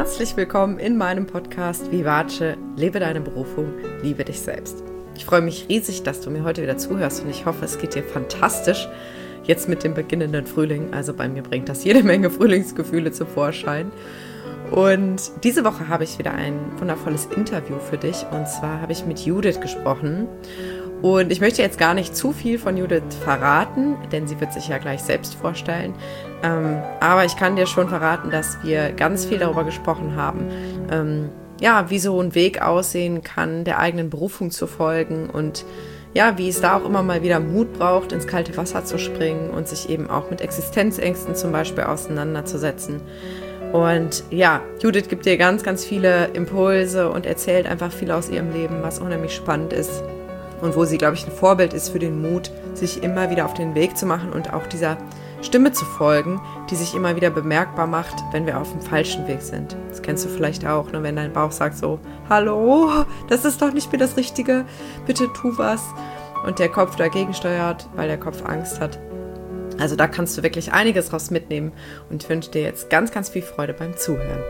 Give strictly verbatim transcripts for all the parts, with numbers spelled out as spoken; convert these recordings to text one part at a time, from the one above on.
Herzlich willkommen in meinem Podcast Vivace, lebe deine Berufung, liebe dich selbst. Ich freue mich riesig, dass du mir heute wieder zuhörst und ich hoffe, es geht dir fantastisch jetzt mit dem beginnenden Frühling. Also bei mir bringt das jede Menge Frühlingsgefühle zum Vorschein. Und diese Woche habe ich wieder ein wundervolles Interview für dich und zwar habe ich mit Judith gesprochen. Und ich möchte jetzt gar nicht zu viel von Judith verraten, denn sie wird sich ja gleich selbst vorstellen. Ähm, aber ich kann dir schon verraten, dass wir ganz viel darüber gesprochen haben, ähm, ja, wie so ein Weg aussehen kann, der eigenen Berufung zu folgen und ja, wie es da auch immer mal wieder Mut braucht, ins kalte Wasser zu springen und sich eben auch mit Existenzängsten zum Beispiel auseinanderzusetzen. Und ja, Judith gibt dir ganz, ganz viele Impulse und erzählt einfach viel aus ihrem Leben, was unheimlich spannend ist. Und wo sie, glaube ich, ein Vorbild ist für den Mut, sich immer wieder auf den Weg zu machen und auch dieser Stimme zu folgen, die sich immer wieder bemerkbar macht, wenn wir auf dem falschen Weg sind. Das kennst du vielleicht auch, ne? Wenn dein Bauch sagt so, hallo, das ist doch nicht mehr das Richtige, bitte tu was. Und der Kopf dagegen steuert, weil der Kopf Angst hat. Also da kannst du wirklich einiges draus mitnehmen und ich wünsche dir jetzt ganz, ganz viel Freude beim Zuhören.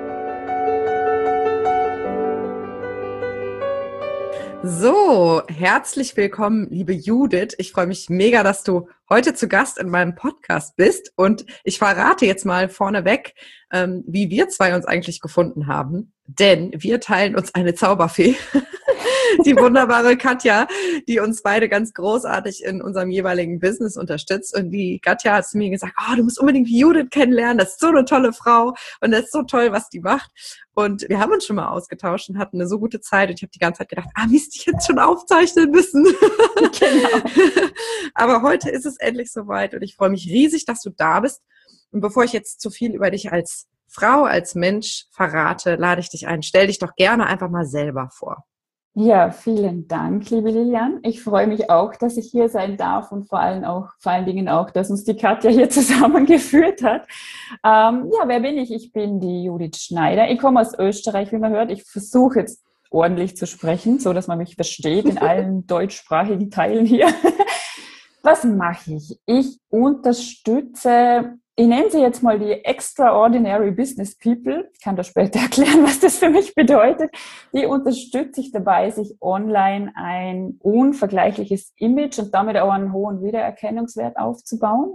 So, herzlich willkommen, liebe Judith. Ich freue mich mega, dass du heute zu Gast in meinem Podcast bist. Und ich verrate jetzt mal vorneweg, ähm, wie wir zwei uns eigentlich gefunden haben. Denn wir teilen uns eine Zauberfee, die wunderbare Katja, die uns beide ganz großartig in unserem jeweiligen Business unterstützt. Und die Katja hat zu mir gesagt, oh, du musst unbedingt Judith kennenlernen. Das ist so eine tolle Frau und das ist so toll, was die macht. Und wir haben uns schon mal ausgetauscht und hatten eine so gute Zeit. Und ich habe die ganze Zeit gedacht, ah, Mist, ich jetzt schon aufzeichnen müssen. Genau. Aber heute ist es endlich soweit und ich freue mich riesig, dass du da bist. Und bevor ich jetzt zu viel über dich als Frau, als Mensch verrate, lade ich dich ein. Stell dich doch gerne einfach mal selber vor. Ja, vielen Dank, liebe Lilian. Ich freue mich auch, dass ich hier sein darf und vor allem auch, vor allen Dingen auch, dass uns die Katja hier zusammengeführt hat. Ähm, ja, wer bin ich? Ich bin die Judith Schneider. Ich komme aus Österreich, wie man hört. Ich versuche jetzt ordentlich zu sprechen, so dass man mich versteht in allen deutschsprachigen Teilen hier. Was mache ich? Ich unterstütze, ich nenne sie jetzt mal die Extraordinary Business People. Ich kann da später erklären, was das für mich bedeutet. Die unterstütze ich dabei, sich online ein unvergleichliches Image und damit auch einen hohen Wiedererkennungswert aufzubauen,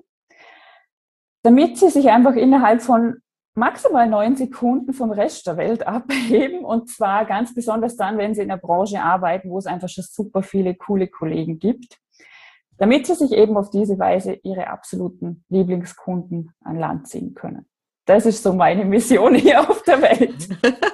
damit sie sich einfach innerhalb von maximal neun Sekunden vom Rest der Welt abheben und zwar ganz besonders dann, wenn sie in einer Branche arbeiten, wo es einfach schon super viele coole Kollegen gibt, damit sie sich eben auf diese Weise ihre absoluten Lieblingskunden an Land ziehen können. Das ist so meine Mission hier auf der Welt.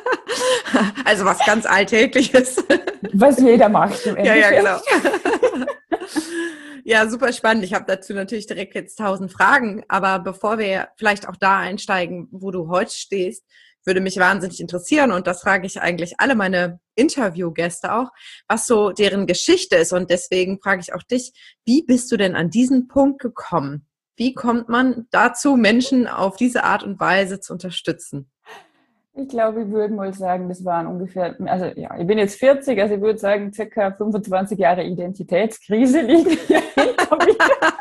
Also was ganz Alltägliches. Was jeder macht im Endeffekt. Ja, ja, genau. genau. Ja, super spannend. Ich habe dazu natürlich direkt jetzt tausend Fragen, aber bevor wir vielleicht auch da einsteigen, wo du heute stehst, würde mich wahnsinnig interessieren und das frage ich eigentlich alle meine Interviewgäste auch, was so deren Geschichte ist und deswegen frage ich auch dich, wie bist du denn an diesen Punkt gekommen? Wie kommt man dazu, Menschen auf diese Art und Weise zu unterstützen? Ich glaube, ich würde mal sagen, das waren ungefähr, also ja, ich bin jetzt vierzig, also ich würde sagen, circa fünfundzwanzig Jahre Identitätskrise liegen hier hinter mir.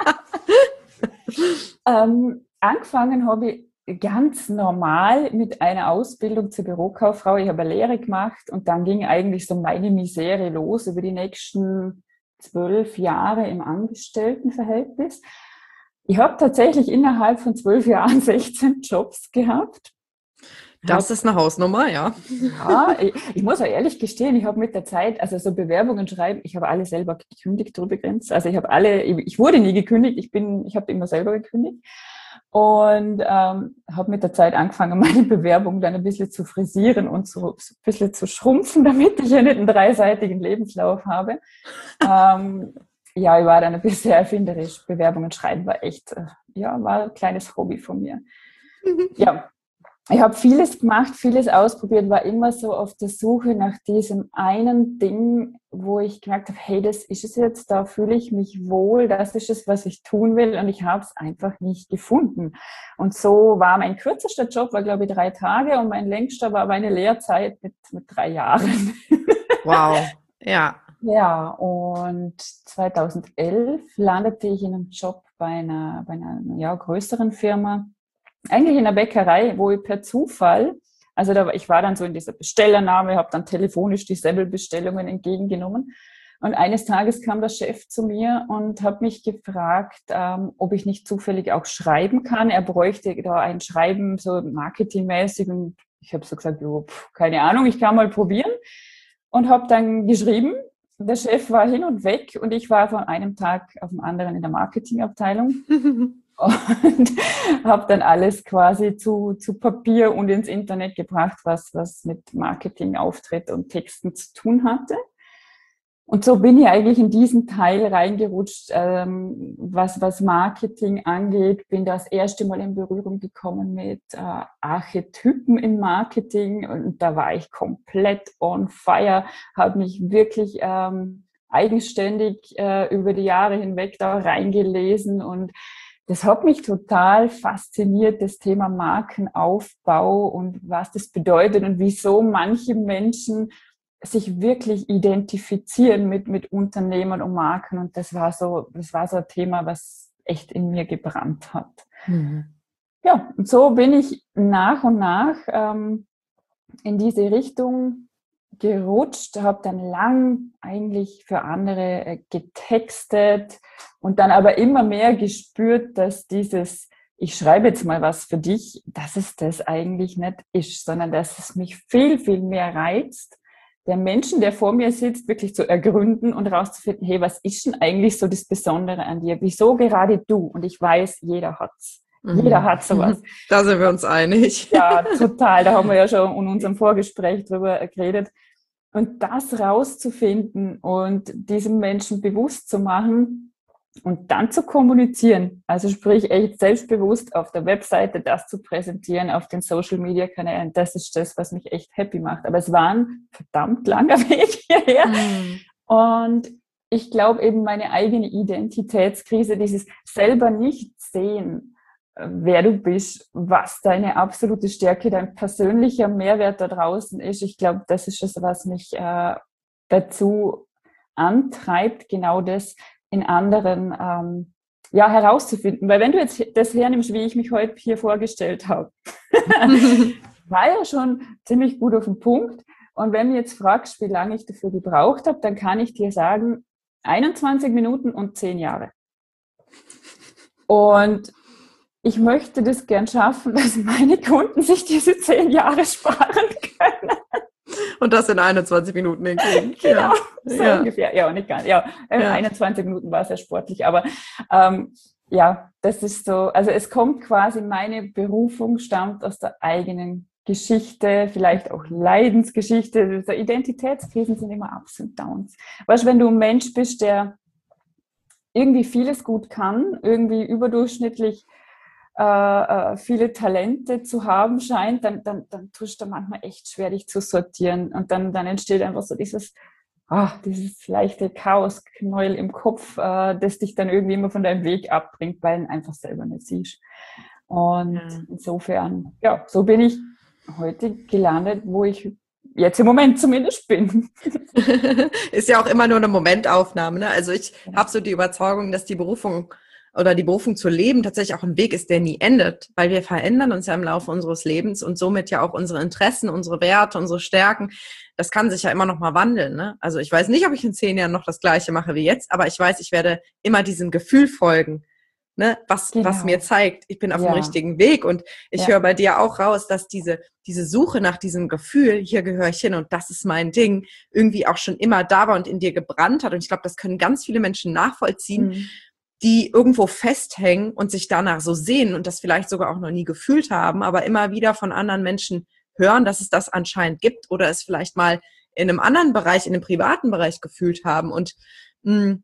ähm, angefangen habe ich ganz normal mit einer Ausbildung zur Bürokauffrau. Ich habe eine Lehre gemacht und dann ging eigentlich so meine Misere los über die nächsten zwölf Jahre im Angestelltenverhältnis. Ich habe tatsächlich innerhalb von zwölf Jahren sechzehn Jobs gehabt. Das ist eine Hausnummer, ja. Ja, ich, ich muss auch ehrlich gestehen, ich habe mit der Zeit, also so Bewerbungen schreiben, ich habe alle selber gekündigt übrigens. Also ich habe alle, ich, ich wurde nie gekündigt, ich bin, ich habe immer selber gekündigt. Und ähm, habe mit der Zeit angefangen, meine Bewerbung dann ein bisschen zu frisieren und zu, ein bisschen zu schrumpfen, damit ich ja nicht einen dreiseitigen Lebenslauf habe. ähm, ja, ich war dann ein bisschen erfinderisch. Bewerbungen schreiben war echt, äh, ja, war ein kleines Hobby von mir. Ja, ich habe vieles gemacht, vieles ausprobiert, war immer so auf der Suche nach diesem einen Ding, wo ich gemerkt habe, hey, das ist es jetzt, da fühle ich mich wohl, das ist es, was ich tun will und ich habe es einfach nicht gefunden. Und so war mein kürzester Job, war glaube ich drei Tage und mein längster war meine Lehrzeit mit, mit drei Jahren. Wow, ja. Ja, und zweitausendelf landete ich in einem Job bei einer, bei einer ja, größeren Firma, eigentlich in einer Bäckerei, wo ich per Zufall Also da, ich war dann so in dieser Bestellernahme, habe dann telefonisch die Semmelbestellungen entgegengenommen. Und eines Tages kam der Chef zu mir und hat mich gefragt, ähm, ob ich nicht zufällig auch schreiben kann. Er bräuchte da ein Schreiben, so marketingmäßig. Und ich habe so gesagt, jo, pf, keine Ahnung, ich kann mal probieren. Und habe dann geschrieben. Der Chef war hin und weg und ich war von einem Tag auf den anderen in der Marketingabteilung. Und habe dann alles quasi zu, zu Papier und ins Internet gebracht, was, was mit Marketing, Auftritt und Texten zu tun hatte. Und so bin ich eigentlich in diesen Teil reingerutscht, ähm, was, was Marketing angeht. Bin das erste Mal in Berührung gekommen mit äh, Archetypen im Marketing und da war ich komplett on fire, habe mich wirklich ähm, eigenständig äh, über die Jahre hinweg da reingelesen und das hat mich total fasziniert, das Thema Markenaufbau und was das bedeutet und wieso manche Menschen sich wirklich identifizieren mit, mit Unternehmen und Marken. Und das war so, das war so ein Thema, was echt in mir gebrannt hat. Mhm. Ja, und so bin ich nach und nach ähm, in diese Richtung gerutscht, habe dann lang eigentlich für andere äh, getextet und dann aber immer mehr gespürt, dass dieses, ich schreibe jetzt mal was für dich, dass es das eigentlich nicht ist, sondern dass es mich viel, viel mehr reizt, der Menschen, der vor mir sitzt, wirklich zu ergründen und rauszufinden, hey, was ist denn eigentlich so das Besondere an dir? Wieso gerade du? Und ich weiß, jeder hat's. Mhm. Jeder hat sowas. Da sind wir uns einig. Ja, total. Da haben wir ja schon in unserem Vorgespräch drüber geredet. Und das rauszufinden und diesem Menschen bewusst zu machen und dann zu kommunizieren. Also sprich, echt selbstbewusst auf der Webseite das zu präsentieren, auf den Social-Media-Kanälen. Das ist das, was mich echt happy macht. Aber es war ein verdammt langer Weg hierher. Mhm. Und ich glaube eben meine eigene Identitätskrise, dieses selber nicht sehen, wer du bist, was deine absolute Stärke, dein persönlicher Mehrwert da draußen ist. Ich glaube, das ist es, was mich äh, dazu antreibt, genau das in anderen ähm, ja, herauszufinden. Weil wenn du jetzt das hernimmst, wie ich mich heute hier vorgestellt habe, war ja schon ziemlich gut auf den Punkt. Und wenn du jetzt fragst, wie lange ich dafür gebraucht habe, dann kann ich dir sagen, einundzwanzig Minuten und zehn Jahre. Und ich möchte das gern schaffen, dass meine Kunden sich diese zehn Jahre sparen können. Und das in einundzwanzig Minuten hinkriegen. Genau, ja. So ja. ungefähr. Ja, nicht ganz. Ja, ja, einundzwanzig Minuten war sehr sportlich, aber ähm, ja, das ist so, also es kommt quasi, meine Berufung stammt aus der eigenen Geschichte, vielleicht auch Leidensgeschichte. So Identitätskrisen sind immer Ups und Downs. Weißt du, wenn du ein Mensch bist, der irgendwie vieles gut kann, irgendwie überdurchschnittlich Äh, viele Talente zu haben scheint, dann, dann, dann tust du manchmal echt schwer, dich zu sortieren. Und dann, dann entsteht einfach so dieses, ah, dieses leichte Chaosknäuel im Kopf, äh, das dich dann irgendwie immer von deinem Weg abbringt, weil du ihn einfach selber nicht siehst. Und ja. Insofern, ja, so bin ich heute gelandet, wo ich jetzt im Moment zumindest bin. Ist ja auch immer nur eine Momentaufnahme, ne? Also ich ja. habe so die Überzeugung, dass die Berufung oder die Berufung zu leben tatsächlich auch ein Weg ist, der nie endet, weil wir verändern uns ja im Laufe unseres Lebens und somit ja auch unsere Interessen, unsere Werte, unsere Stärken. Das kann sich ja immer noch mal wandeln, ne? Also ich weiß nicht, ob ich in zehn Jahren noch das Gleiche mache wie jetzt, aber ich weiß, ich werde immer diesem Gefühl folgen, ne? Was, genau. was mir zeigt, ich bin auf ja. dem richtigen Weg. Und ich ja. höre bei dir auch raus, dass diese, diese Suche nach diesem Gefühl, hier gehöre ich hin und das ist mein Ding, irgendwie auch schon immer da war und in dir gebrannt hat. Und ich glaube, das können ganz viele Menschen nachvollziehen, mhm. die irgendwo festhängen und sich danach so sehen und das vielleicht sogar auch noch nie gefühlt haben, aber immer wieder von anderen Menschen hören, dass es das anscheinend gibt oder es vielleicht mal in einem anderen Bereich, in einem privaten Bereich gefühlt haben. Und mh,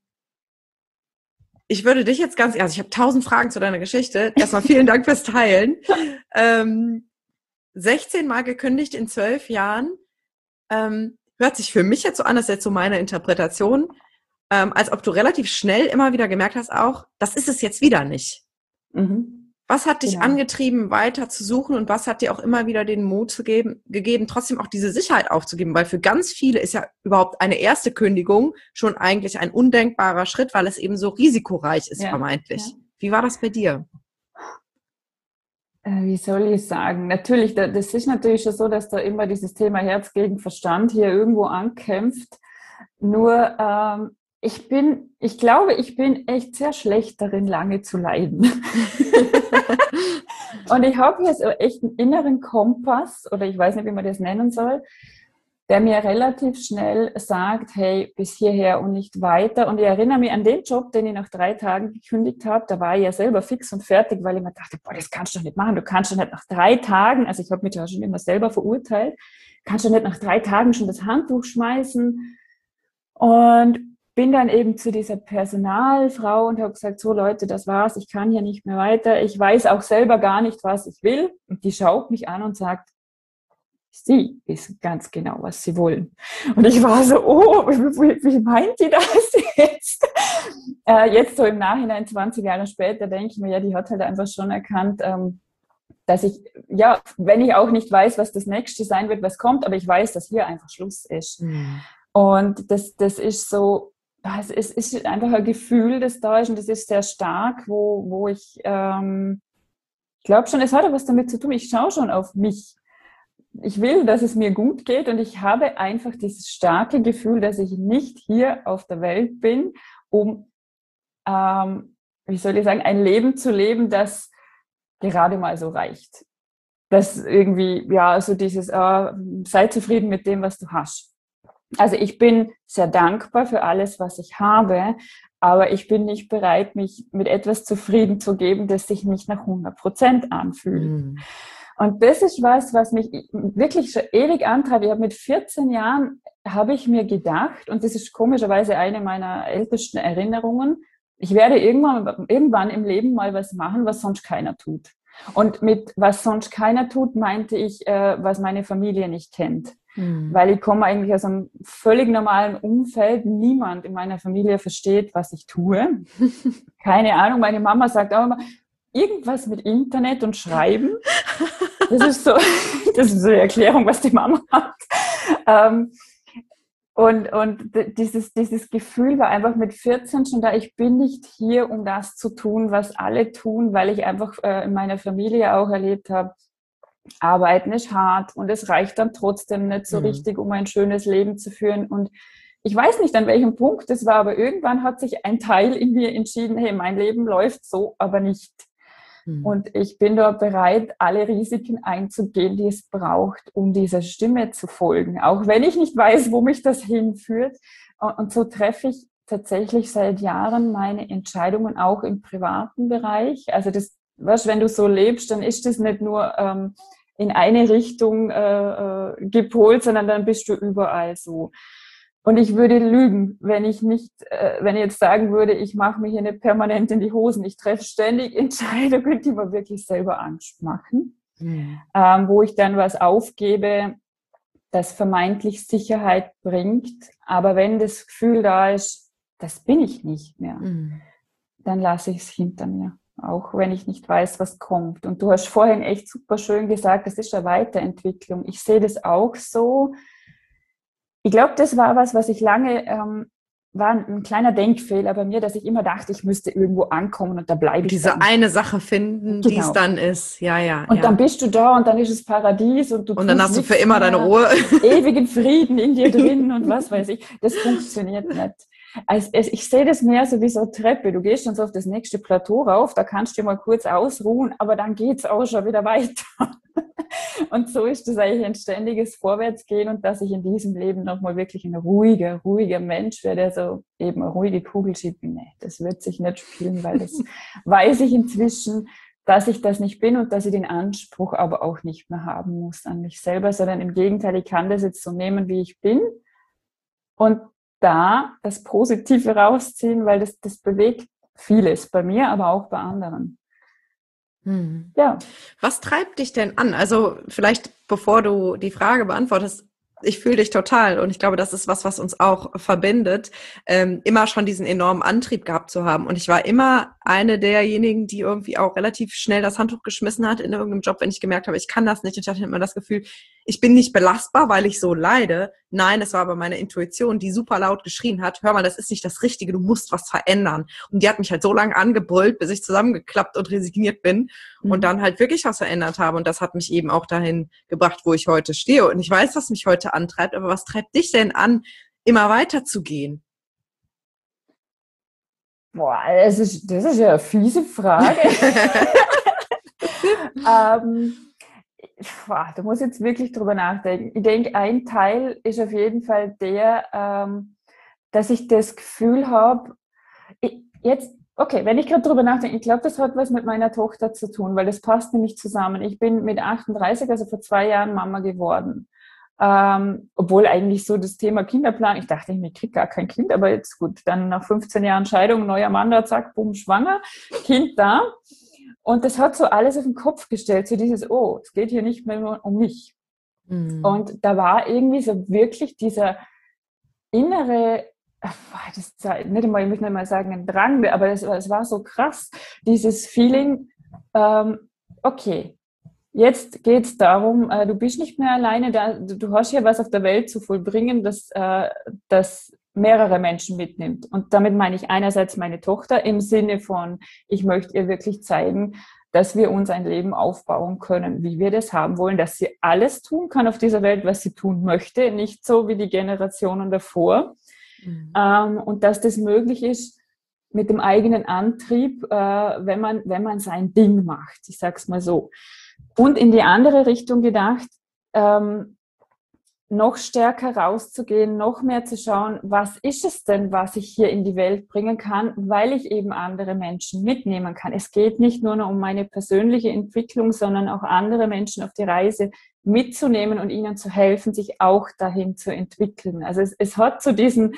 ich würde dich jetzt ganz, also ich habe tausend Fragen zu deiner Geschichte. Erstmal vielen Dank fürs Teilen. Ähm, sechzehn Mal gekündigt in zwölf Jahren. Ähm, hört sich für mich jetzt so an, das ist jetzt so meine Interpretation, Ähm, als ob du relativ schnell immer wieder gemerkt hast auch, das ist es jetzt wieder nicht. Mhm. Was hat dich genau. angetrieben, weiter zu suchen und was hat dir auch immer wieder den Mut zu geben, gegeben, trotzdem auch diese Sicherheit aufzugeben? Weil für ganz viele ist ja überhaupt eine erste Kündigung schon eigentlich ein undenkbarer Schritt, weil es eben so risikoreich ist, ja. vermeintlich. Ja. Wie war das bei dir? Wie soll ich sagen? Natürlich, das ist natürlich schon so, dass da immer dieses Thema Herz gegen Verstand hier irgendwo ankämpft. Nur ähm, ich bin, ich glaube, ich bin echt sehr schlecht darin, lange zu leiden. Und ich habe hier so echt einen inneren Kompass, oder ich weiß nicht, wie man das nennen soll, der mir relativ schnell sagt, hey, bis hierher und nicht weiter. Und ich erinnere mich an den Job, den ich nach drei Tagen gekündigt habe. Da war ich ja selber fix und fertig, weil ich mir dachte, boah, das kannst du doch nicht machen. Du kannst doch nicht nach drei Tagen, also ich habe mich ja schon immer selber verurteilt, kannst du nicht nach drei Tagen schon das Handtuch schmeißen. Und bin dann eben zu dieser Personalfrau und habe gesagt, so Leute, das war's, ich kann hier nicht mehr weiter. Ich weiß auch selber gar nicht, was ich will. Und die schaut mich an und sagt, sie wissen ganz genau, was sie wollen. Und ich war so, oh, wie, wie meint die das jetzt? Äh, jetzt so im Nachhinein, zwanzig Jahre später, denke ich mir, ja, die hat halt einfach schon erkannt, ähm, dass ich, ja, wenn ich auch nicht weiß, was das Nächste sein wird, was kommt, aber ich weiß, dass hier einfach Schluss ist. Mhm. Und das, das ist so, es ist, ist einfach ein Gefühl, das da ist und das ist sehr stark, wo, wo ich, ähm, ich glaube schon, es hat auch was damit zu tun, ich schaue schon auf mich. Ich will, dass es mir gut geht und ich habe einfach dieses starke Gefühl, dass ich nicht hier auf der Welt bin, um, ähm, wie soll ich sagen, ein Leben zu leben, das gerade mal so reicht. Das irgendwie, ja, so dieses, äh, sei zufrieden mit dem, was du hast. Also ich bin sehr dankbar für alles, was ich habe, aber ich bin nicht bereit, mich mit etwas zufrieden zu geben, das sich nicht nach hundert Prozent anfühlt. Mhm. Und das ist was, was mich wirklich schon ewig antreibt. Ich habe mit vierzehn Jahren, habe ich mir gedacht, und das ist komischerweise eine meiner ältesten Erinnerungen, ich werde irgendwann, irgendwann im Leben mal was machen, was sonst keiner tut. Und mit was sonst keiner tut, meinte ich, äh, was meine Familie nicht kennt. Mhm. Weil ich komme eigentlich aus einem völlig normalen Umfeld. Niemand in meiner Familie versteht, was ich tue. Keine Ahnung, meine Mama sagt auch immer, irgendwas mit Internet und Schreiben. Das ist so, das ist so eine Erklärung, was die Mama hat. Ähm, und und dieses, dieses Gefühl war einfach mit vierzehn schon da, ich bin nicht hier, um das zu tun, was alle tun, weil ich einfach äh, in meiner Familie auch erlebt habe, Arbeiten ist hart und es reicht dann trotzdem nicht so mhm. richtig, um ein schönes Leben zu führen. Und ich weiß nicht, an welchem Punkt das war, aber irgendwann hat sich ein Teil in mir entschieden, hey, mein Leben läuft so, aber nicht. Mhm. Und ich bin da bereit, alle Risiken einzugehen, die es braucht, um dieser Stimme zu folgen. Auch wenn ich nicht weiß, wo mich das hinführt. Und so treffe ich tatsächlich seit Jahren meine Entscheidungen auch im privaten Bereich. Also das, weißt, wenn du so lebst, dann ist das nicht nur ähm, in eine Richtung äh, gepolt, sondern dann bist du überall so. Und ich würde lügen, wenn ich nicht, äh, wenn ich jetzt sagen würde, ich mache mir hier nicht permanent in die Hosen. Ich treffe ständig Entscheidungen, die mir wirklich selber Angst machen, mhm. ähm, wo ich dann was aufgebe, das vermeintlich Sicherheit bringt. Aber wenn das Gefühl da ist, das bin ich nicht mehr, mhm. dann lasse ich es hinter mir. Auch wenn ich nicht weiß, was kommt. Und du hast vorhin echt super schön gesagt, das ist eine Weiterentwicklung. Ich sehe das auch so. Ich glaube, das war was, was ich lange, ähm, war ein kleiner Denkfehler bei mir, dass ich immer dachte, ich müsste irgendwo ankommen und da bleibe ich Diese dann. eine Sache finden, genau. Die es dann ist. Ja, ja. Und ja. dann bist du da und dann ist es Paradies und du Und dann hast du für immer deine Ruhe. Ewigen Frieden in dir drin und was weiß ich. Das funktioniert nicht. Also ich sehe das mehr so wie so eine Treppe. Du gehst dann so auf das nächste Plateau rauf, da kannst du dir mal kurz ausruhen, aber dann geht's auch schon wieder weiter. Und so ist das eigentlich ein ständiges Vorwärtsgehen und dass ich in diesem Leben nochmal wirklich ein ruhiger, ruhiger Mensch werde, der so eben eine ruhige Kugel schiebt. Nee, das wird sich nicht spielen, weil das weiß ich inzwischen, dass ich das nicht bin und dass ich den Anspruch aber auch nicht mehr haben muss an mich selber, sondern im Gegenteil, ich kann das jetzt so nehmen, wie ich bin und da das Positive rausziehen, weil das, das bewegt vieles bei mir, aber auch bei anderen. Hm. Ja. Was treibt dich denn an? Also vielleicht, bevor du die Frage beantwortest, ich fühle dich total und ich glaube, das ist was, was uns auch verbindet, ähm, immer schon diesen enormen Antrieb gehabt zu haben. Und ich war immer eine derjenigen, die irgendwie auch relativ schnell das Handtuch geschmissen hat in irgendeinem Job, wenn ich gemerkt habe, ich kann das nicht. Und ich hatte immer das Gefühl, ich bin nicht belastbar, weil ich so leide. Nein, es war aber meine Intuition, die super laut geschrien hat, hör mal, das ist nicht das Richtige, du musst was verändern. Und die hat mich halt so lange angebrüllt, bis ich zusammengeklappt und resigniert bin mhm. und dann halt wirklich was verändert habe. Und das hat mich eben auch dahin gebracht, wo ich heute stehe. Und ich weiß, was mich heute antreibt, aber was treibt dich denn an, immer weiter zu gehen? Boah, das ist, das ist ja eine fiese Frage. ähm, boah, da muss ich jetzt wirklich drüber nachdenken. Ich denke, ein Teil ist auf jeden Fall der, ähm, dass ich das Gefühl habe, ich, jetzt, okay, wenn ich gerade drüber nachdenke, ich glaube, das hat was mit meiner Tochter zu tun, weil das passt nämlich zusammen. Ich bin mit achtunddreißig, also vor zwei Jahren, Mama geworden. Ähm, obwohl eigentlich so das Thema Kinderplan, ich dachte, ich kriege gar kein Kind, aber jetzt gut, dann nach fünfzehn Jahren Scheidung, neuer Mann da, zack, bumm, schwanger, Kind da. Und das hat so alles auf den Kopf gestellt, so dieses, oh, es geht hier nicht mehr nur um mich. Mhm. Und da war irgendwie so wirklich dieser innere, das ist nicht einmal, ich muss nicht mal sagen, ein Drang, aber es war, war so krass, dieses Feeling, ähm, okay, jetzt geht es darum, äh, du bist nicht mehr alleine da, du, du hast hier was auf der Welt zu vollbringen, das, äh, das mehrere Menschen mitnimmt. Und damit meine ich einerseits meine Tochter im Sinne von, ich möchte ihr wirklich zeigen, dass wir uns ein Leben aufbauen können, wie wir das haben wollen, dass sie alles tun kann auf dieser Welt, was sie tun möchte, nicht so wie die Generationen davor. Mhm. Ähm, und dass das möglich ist mit dem eigenen Antrieb, äh, wenn man, wenn man sein Ding macht. Ich sag's mal so. Und in die andere Richtung gedacht, ähm, noch stärker rauszugehen, noch mehr zu schauen, was ist es denn, was ich hier in die Welt bringen kann, weil ich eben andere Menschen mitnehmen kann. Es geht nicht nur noch um meine persönliche Entwicklung, sondern auch andere Menschen auf die Reise mitzunehmen und ihnen zu helfen, sich auch dahin zu entwickeln. Also es, es hat so diesen,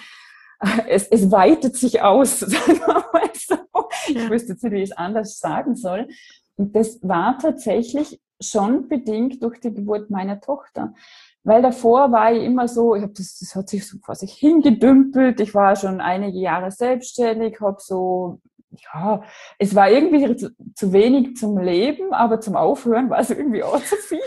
es, es weitet sich aus, sagen wir mal so. Ich wüsste jetzt nicht, wie ich es anders sagen soll. Und das war tatsächlich schon bedingt durch die Geburt meiner Tochter. Weil davor war ich immer so, ich hab das, das hat sich so vor sich hingedümpelt. Ich war schon einige Jahre selbstständig, habe so, ja, es war irgendwie zu, zu wenig zum Leben, aber zum Aufhören war es irgendwie auch zu viel.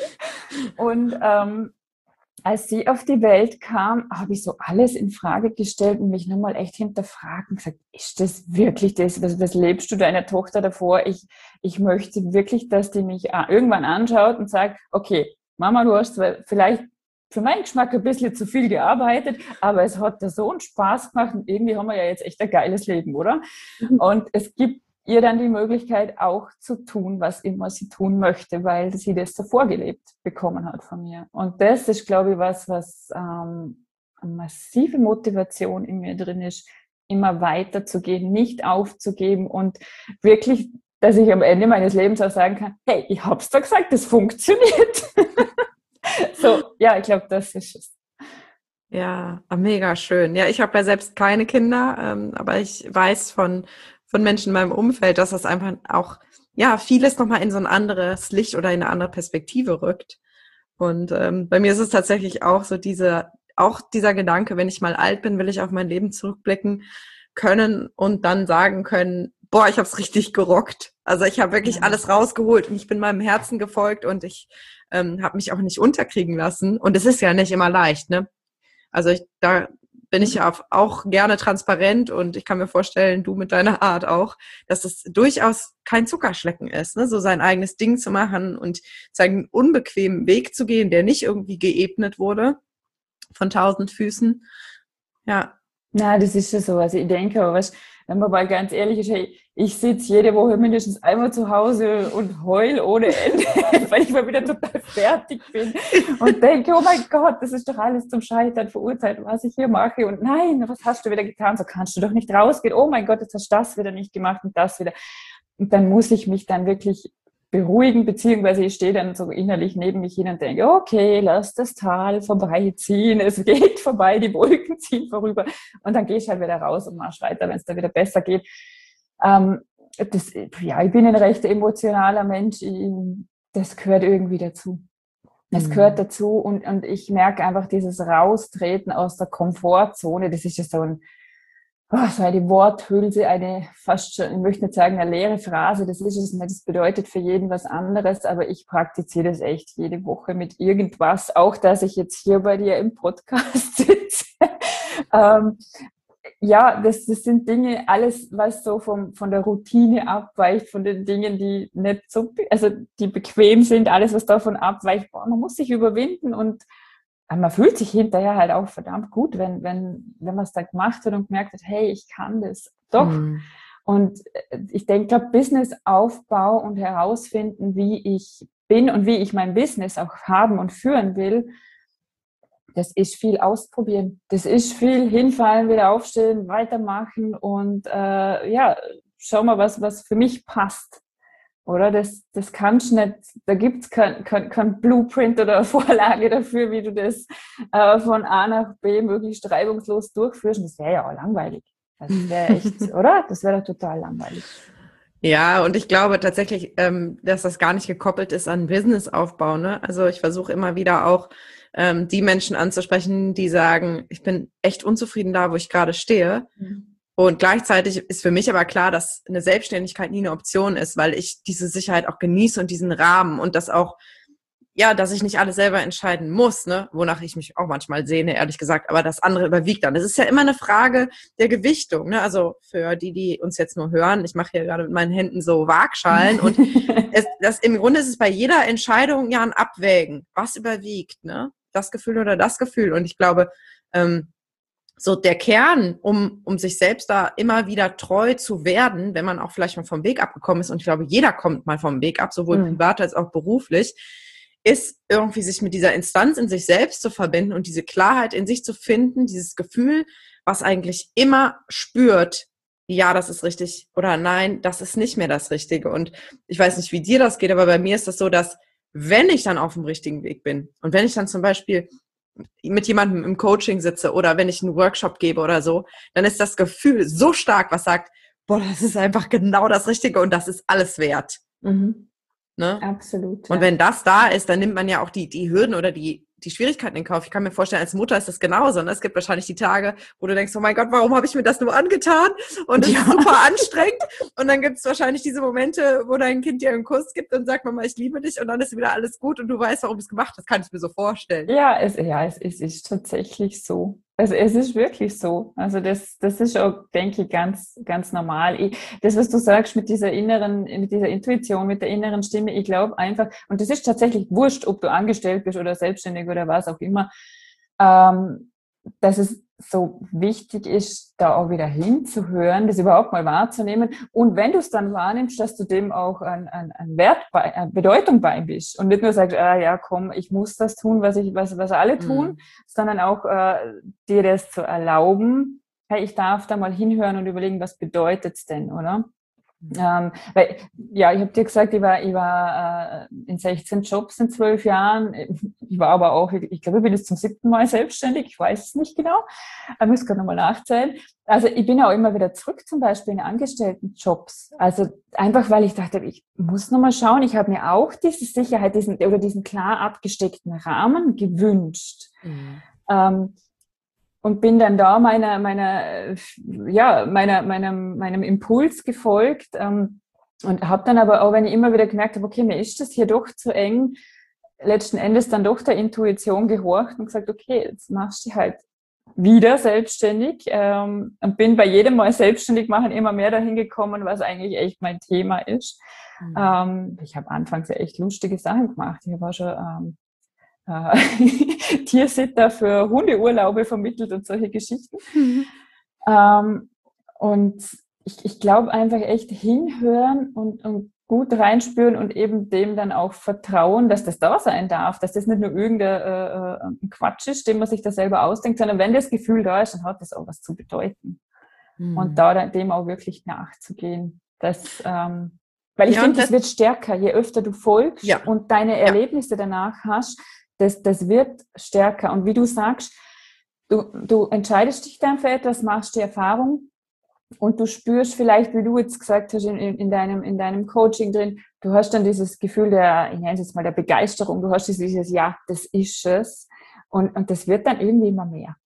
Und ähm, als sie auf die Welt kam, habe ich so alles in Frage gestellt und mich nochmal echt hinterfragt und gesagt, ist das wirklich das? Was, was lebst du deiner Tochter davor? Ich, ich möchte wirklich, dass die mich irgendwann anschaut und sagt, okay, Mama, du hast zwar vielleicht für meinen Geschmack ein bisschen zu viel gearbeitet, aber es hat da so einen Spaß gemacht und irgendwie haben wir ja jetzt echt ein geiles Leben, oder? Mhm. Und es gibt ihr dann die Möglichkeit auch zu tun, was immer sie tun möchte, weil sie das so vorgelebt bekommen hat von mir. Und das ist, glaube ich, was, was ähm, eine massive Motivation in mir drin ist, immer weiterzugehen, nicht aufzugeben und wirklich, dass ich am Ende meines Lebens auch sagen kann, hey, ich hab's doch gesagt, das funktioniert. So, ja, ich glaube, das ist es. Ja, mega schön. Ja, ich habe ja selbst keine Kinder, ähm, aber ich weiß von von Menschen in meinem Umfeld, dass das einfach auch, ja, vieles nochmal in so ein anderes Licht oder in eine andere Perspektive rückt. Und ähm, bei mir ist es tatsächlich auch so diese, auch dieser Gedanke, wenn ich mal alt bin, will ich auf mein Leben zurückblicken können und dann sagen können, boah, ich habe es richtig gerockt. Also ich habe wirklich ja. alles rausgeholt und ich bin meinem Herzen gefolgt und ich ähm, habe mich auch nicht unterkriegen lassen. Und es ist ja nicht immer leicht, ne? Also ich, da bin ich ja auch gerne transparent und ich kann mir vorstellen, du mit deiner Art auch, dass es durchaus kein Zuckerschlecken ist, ne? So sein eigenes Ding zu machen und seinen unbequemen Weg zu gehen, der nicht irgendwie geebnet wurde von tausend Füßen. Ja. Na, das ist ja so. Also ich denke, aber was, wenn man mal ganz ehrlich ist, hey, ich sitze jede Woche mindestens einmal zu Hause und heul ohne Ende, weil ich mal wieder total fertig bin und denke, oh mein Gott, das ist doch alles zum Scheitern verurteilt, was ich hier mache. Und nein, was hast du wieder getan? So kannst du doch nicht rausgehen. Oh mein Gott, jetzt hast du das wieder nicht gemacht und das wieder. Und dann muss ich mich dann wirklich beruhigen, beziehungsweise ich stehe dann so innerlich neben mich hin und denke, okay, lass das Tal vorbeiziehen, es geht vorbei, die Wolken ziehen vorüber und dann gehe ich halt wieder raus und mach weiter, wenn es da wieder besser geht. Ähm, das, ja, ich bin ein recht emotionaler Mensch, ich, das gehört irgendwie dazu. Es mhm. gehört dazu und, und ich merke einfach dieses Raustreten aus der Komfortzone, das ist ja so ein oh, so eine Worthülse, eine fast schon, ich möchte nicht sagen, eine leere Phrase, das ist es nicht, das bedeutet für jeden was anderes, aber ich praktiziere das echt jede Woche mit irgendwas, auch dass ich jetzt hier bei dir im Podcast sitze. ähm, ja, das, das sind Dinge, alles, was so vom, von der Routine abweicht, von den Dingen, die nicht so, also die bequem sind, alles, was davon abweicht, boah, man muss sich überwinden und man fühlt sich hinterher halt auch verdammt gut, wenn, wenn, wenn man es da gemacht hat und gemerkt hat, hey, ich kann das doch. Mhm. Und ich denke, glaube, Businessaufbau und herausfinden, wie ich bin und wie ich mein Business auch haben und führen will, das ist viel ausprobieren. Das ist viel hinfallen, wieder aufstehen, weitermachen und äh, ja, schau mal, was, was für mich passt. Oder das, das kannst du nicht, da gibt es kein, kein, kein Blueprint oder Vorlage dafür, wie du das äh, von A nach B möglichst reibungslos durchführst. Und das wäre ja auch langweilig. Also das wäre echt, oder? Das wäre doch total langweilig. Ja, und ich glaube tatsächlich, ähm, dass das gar nicht gekoppelt ist an Businessaufbau, ne? Also ich versuche immer wieder auch ähm, die Menschen anzusprechen, die sagen, ich bin echt unzufrieden da, wo ich gerade stehe. Mhm. Und gleichzeitig ist für mich aber klar, dass eine Selbstständigkeit nie eine Option ist, weil ich diese Sicherheit auch genieße und diesen Rahmen und das auch, ja, dass ich nicht alles selber entscheiden muss, ne, wonach ich mich auch manchmal sehne, ehrlich gesagt, aber das andere überwiegt dann. Das ist ja immer eine Frage der Gewichtung, ne, also für die, die uns jetzt nur hören, ich mache hier gerade mit meinen Händen so Waagschalen und es, das, im Grunde ist es bei jeder Entscheidung ja ein Abwägen, was überwiegt, ne, das Gefühl oder das Gefühl und ich glaube, ähm, so der Kern, um, um sich selbst da immer wieder treu zu werden, wenn man auch vielleicht mal vom Weg abgekommen ist, und ich glaube, jeder kommt mal vom Weg ab, sowohl mhm. privat als auch beruflich, ist irgendwie sich mit dieser Instanz in sich selbst zu verbinden und diese Klarheit in sich zu finden, dieses Gefühl, was eigentlich immer spürt, ja, das ist richtig oder nein, das ist nicht mehr das Richtige. Und ich weiß nicht, wie dir das geht, aber bei mir ist das so, dass wenn ich dann auf dem richtigen Weg bin und wenn ich dann zum Beispiel mit jemandem im Coaching sitze oder wenn ich einen Workshop gebe oder so, dann ist das Gefühl so stark, was sagt, boah, das ist einfach genau das Richtige und das ist alles wert. Mhm. Ne? Absolut. Und ja. wenn das da ist, dann nimmt man ja auch die, die Hürden oder die, die Schwierigkeiten in Kauf. Ich kann mir vorstellen, als Mutter ist das genauso. Ne? Es gibt wahrscheinlich die Tage, wo du denkst, oh mein Gott, warum habe ich mir das nur angetan? Und es ja. ist super anstrengend. Und dann gibt es wahrscheinlich diese Momente, wo dein Kind dir einen Kuss gibt und sagt, Mama, ich liebe dich. Und dann ist wieder alles gut und du weißt, warum es gemacht hat. Das kann ich mir so vorstellen. Ja, es, ja, es, es ist tatsächlich so. Also es ist wirklich so. Also das, das ist auch, denke ich, ganz, ganz normal. Ich, das, was du sagst mit dieser inneren, mit dieser Intuition, mit der inneren Stimme, ich glaube einfach, und das ist tatsächlich wurscht, ob du angestellt bist oder selbstständig oder was auch immer, ähm, dass es so wichtig ist, da auch wieder hinzuhören, das überhaupt mal wahrzunehmen. Und wenn du es dann wahrnimmst, dass du dem auch an, an, an Wert, bei, an Bedeutung bei bist und nicht nur sagst, ah ja, komm, ich muss das tun, was ich, was, was alle tun, mhm. sondern auch äh, dir das zu erlauben, hey, ich darf da mal hinhören und überlegen, was bedeutet es denn, oder? Ähm, weil, ja, ich habe dir gesagt, ich war, ich war äh, in sechzehn Jobs in zwölf Jahren. Ich war aber auch, ich, ich glaube, ich bin jetzt zum siebten Mal selbstständig. Ich weiß es nicht genau. Ich muss gerade nochmal nachzählen. Also ich bin auch immer wieder zurück, zum Beispiel in Angestelltenjobs. Also einfach, weil ich dachte, ich muss nochmal schauen. Ich habe mir auch diese Sicherheit, diesen oder diesen klar abgesteckten Rahmen gewünscht. Mhm. Ähm, Und bin dann da meiner, meiner, ja, meiner, meinem, meinem Impuls gefolgt ähm, und habe dann aber auch, wenn ich immer wieder gemerkt habe, okay, mir ist das hier doch zu eng, letzten Endes dann doch der Intuition gehorcht und gesagt, okay, jetzt machst du halt wieder selbstständig ähm, und bin bei jedem Mal selbstständig machen immer mehr dahin gekommen, was eigentlich echt mein Thema ist. Mhm. Ähm, ich habe anfangs ja echt lustige Sachen gemacht. Ich habe auch schon ähm, äh, Tiersitter für Hundeurlaube vermittelt und solche Geschichten. Mhm. Ähm, und ich, ich glaube einfach echt hinhören und, und gut reinspüren und eben dem dann auch vertrauen, dass das da sein darf, dass das nicht nur irgendein äh, Quatsch ist, den man sich da selber ausdenkt, sondern wenn das Gefühl da ist, dann hat das auch was zu bedeuten. Mhm. Und da dann dem auch wirklich nachzugehen. Das, ähm, weil ich ja, finde, das wird stärker, je öfter du folgst ja. und deine Erlebnisse ja. danach hast, Das, das wird stärker. Und wie du sagst, du, du entscheidest dich dann für etwas, machst die Erfahrung und du spürst vielleicht, wie du jetzt gesagt hast, in, in, deinem, in deinem Coaching drin, du hast dann dieses Gefühl der, ich nenne es jetzt mal der Begeisterung, du hast dieses, ja, das ist es. Und, und das wird dann irgendwie immer mehr.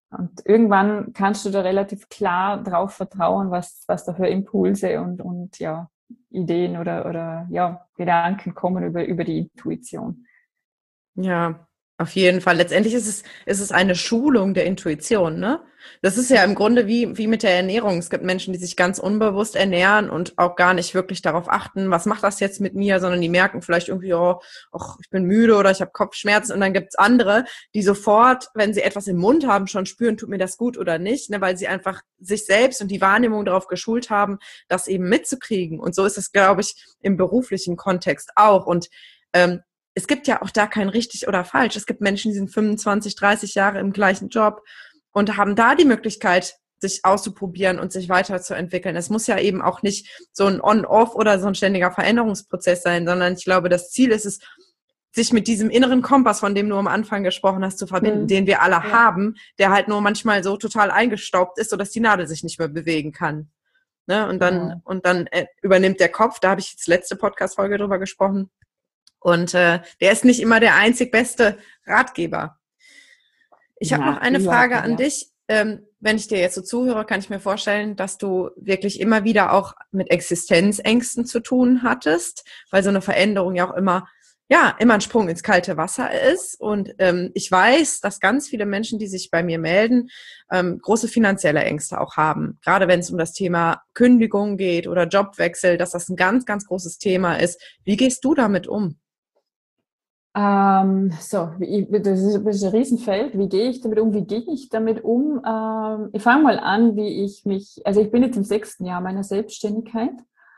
Und irgendwann kannst du da relativ klar drauf vertrauen, was, was da für Impulse und, und ja, Ideen oder, oder ja, Gedanken kommen über, über die Intuition. Ja, auf jeden Fall. Letztendlich ist es, ist es eine Schulung der Intuition, ne? Das ist ja im Grunde wie, wie mit der Ernährung. Es gibt Menschen, die sich ganz unbewusst ernähren und auch gar nicht wirklich darauf achten, was macht das jetzt mit mir, sondern die merken vielleicht irgendwie, oh, och, ich bin müde oder ich habe Kopfschmerzen. Und dann gibt's andere, die sofort, wenn sie etwas im Mund haben, schon spüren, tut mir das gut oder nicht, ne? Weil sie einfach sich selbst und die Wahrnehmung darauf geschult haben, das eben mitzukriegen. Und so ist es, glaube ich, im beruflichen Kontext auch. Und ähm, es gibt ja auch da kein richtig oder falsch. Es gibt Menschen, die sind fünfundzwanzig, dreißig Jahre im gleichen Job und haben da die Möglichkeit, sich auszuprobieren und sich weiterzuentwickeln. Es muss ja eben auch nicht so ein On-Off oder so ein ständiger Veränderungsprozess sein, sondern ich glaube, das Ziel ist es, sich mit diesem inneren Kompass, von dem du am Anfang gesprochen hast, zu verbinden, mhm. den wir alle ja. haben, der halt nur manchmal so total eingestaubt ist, sodass die Nadel sich nicht mehr bewegen kann. Ne? Und dann, ja. und dann äh, übernimmt der Kopf, da habe ich jetzt letzte Podcast-Folge drüber gesprochen, und äh, der ist nicht immer der einzig beste Ratgeber. Ich habe noch eine Frage ja. an dich. Ähm, wenn ich dir jetzt so zuhöre, kann ich mir vorstellen, dass du wirklich immer wieder auch mit Existenzängsten zu tun hattest, weil so eine Veränderung ja auch immer, ja, immer ein Sprung ins kalte Wasser ist. Und ähm, ich weiß, dass ganz viele Menschen, die sich bei mir melden, ähm, große finanzielle Ängste auch haben. Gerade wenn es um das Thema Kündigung geht oder Jobwechsel, dass das ein ganz, ganz großes Thema ist. Wie gehst du damit um? Ähm, so, ich, das, ist, das ist ein Riesenfeld. Wie gehe ich damit um? Wie gehe ich damit um? Ähm, ich fange mal an, wie ich mich, also ich bin jetzt im sechsten Jahr meiner Selbstständigkeit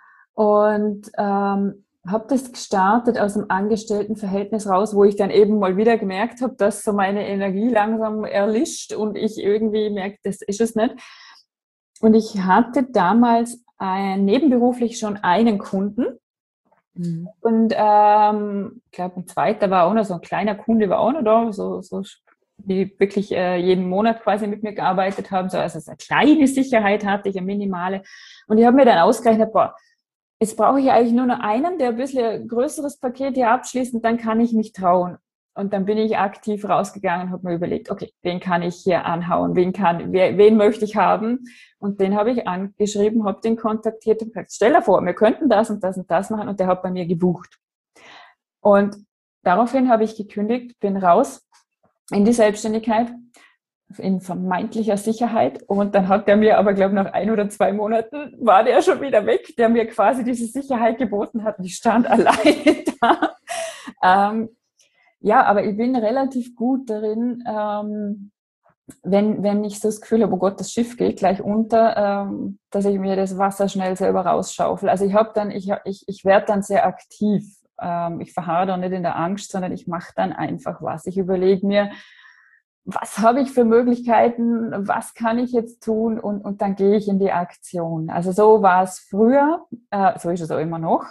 und ähm, habe das gestartet aus einem Angestelltenverhältnis raus, wo ich dann eben mal wieder gemerkt habe, dass so meine Energie langsam erlischt und ich irgendwie merke, das ist es nicht. Und ich hatte damals ein, nebenberuflich schon einen Kunden. Mhm. Und ähm, ich glaube, ein zweiter war auch noch, so ein kleiner Kunde war auch noch da, so, so die wirklich äh, jeden Monat quasi mit mir gearbeitet haben. So, also eine kleine Sicherheit hatte ich, eine minimale. Und ich habe mir dann ausgerechnet, boah, jetzt brauche ich eigentlich nur noch einen, der ein bisschen ein größeres Paket hier abschließt und dann kann ich mich trauen. Und dann bin ich aktiv rausgegangen und habe mir überlegt, okay, wen kann ich hier anhauen, wen kann, wer, wen möchte ich haben? Und den habe ich angeschrieben, habe den kontaktiert und gesagt, stell dir vor, wir könnten das und das und das machen und der hat bei mir gebucht. Und daraufhin habe ich gekündigt, bin raus in die Selbstständigkeit, in vermeintlicher Sicherheit. Und dann hat der mir aber, glaube ich, nach ein oder zwei Monaten war der schon wieder weg, der mir quasi diese Sicherheit geboten hat. Und ich stand alleine da. Ähm, ja, aber ich bin relativ gut darin, ähm, wenn, wenn ich so das Gefühl habe, oh Gott, das Schiff geht gleich unter, ähm, dass ich mir das Wasser schnell selber rausschaufel. Also ich habe dann, ich, ich, ich werde dann sehr aktiv. Ähm, ich verharre dann nicht in der Angst, sondern ich mache dann einfach was. Ich überlege mir, was habe ich für Möglichkeiten, was kann ich jetzt tun und, und dann gehe ich in die Aktion. Also so war es früher, äh, so ist es auch immer noch.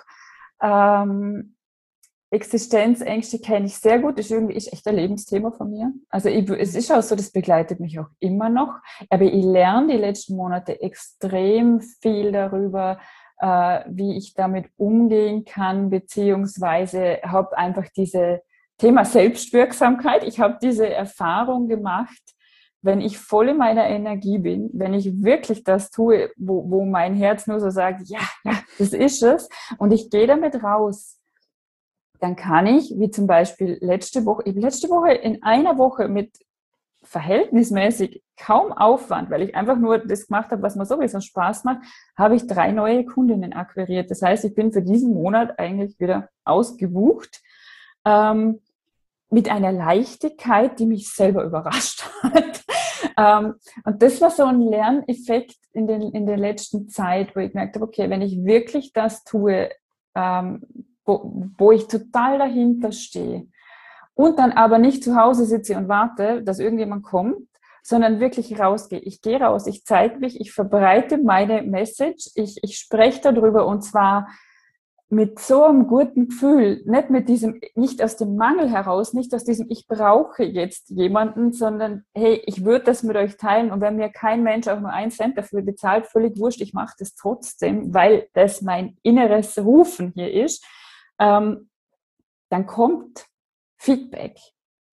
Ähm, Existenzängste kenne ich sehr gut, das ist irgendwie ist echt ein Lebensthema von mir. Also ich, es ist auch so, das begleitet mich auch immer noch. Aber ich lerne die letzten Monate extrem viel darüber, äh, wie ich damit umgehen kann, beziehungsweise habe einfach diese Thema Selbstwirksamkeit. Ich habe diese Erfahrung gemacht, wenn ich voll in meiner Energie bin, wenn ich wirklich das tue, wo, wo mein Herz nur so sagt, ja, ja, das ist es, und ich gehe damit raus, dann kann ich, wie zum Beispiel letzte Woche, ich letzte Woche in einer Woche mit verhältnismäßig kaum Aufwand, weil ich einfach nur das gemacht habe, was mir sowieso Spaß macht, habe ich drei neue Kundinnen akquiriert. Das heißt, ich bin für diesen Monat eigentlich wieder ausgebucht, ähm, mit einer Leichtigkeit, die mich selber überrascht hat. ähm, und das war so ein Lerneffekt in, den, in der letzten Zeit, wo ich gemerkt habe, okay, wenn ich wirklich das tue, ähm, Wo, wo ich total dahinter stehe und dann aber nicht zu Hause sitze und warte, dass irgendjemand kommt, sondern wirklich rausgehe. Ich gehe raus, ich zeige mich, ich verbreite meine Message, ich, ich spreche darüber und zwar mit so einem guten Gefühl, nicht mit diesem, nicht aus dem Mangel heraus, nicht aus diesem, ich brauche jetzt jemanden, sondern hey, ich würde das mit euch teilen und wenn mir kein Mensch auch nur einen Cent dafür bezahlt, völlig wurscht, ich mache das trotzdem, weil das mein inneres Rufen hier ist. Ähm, dann kommt Feedback.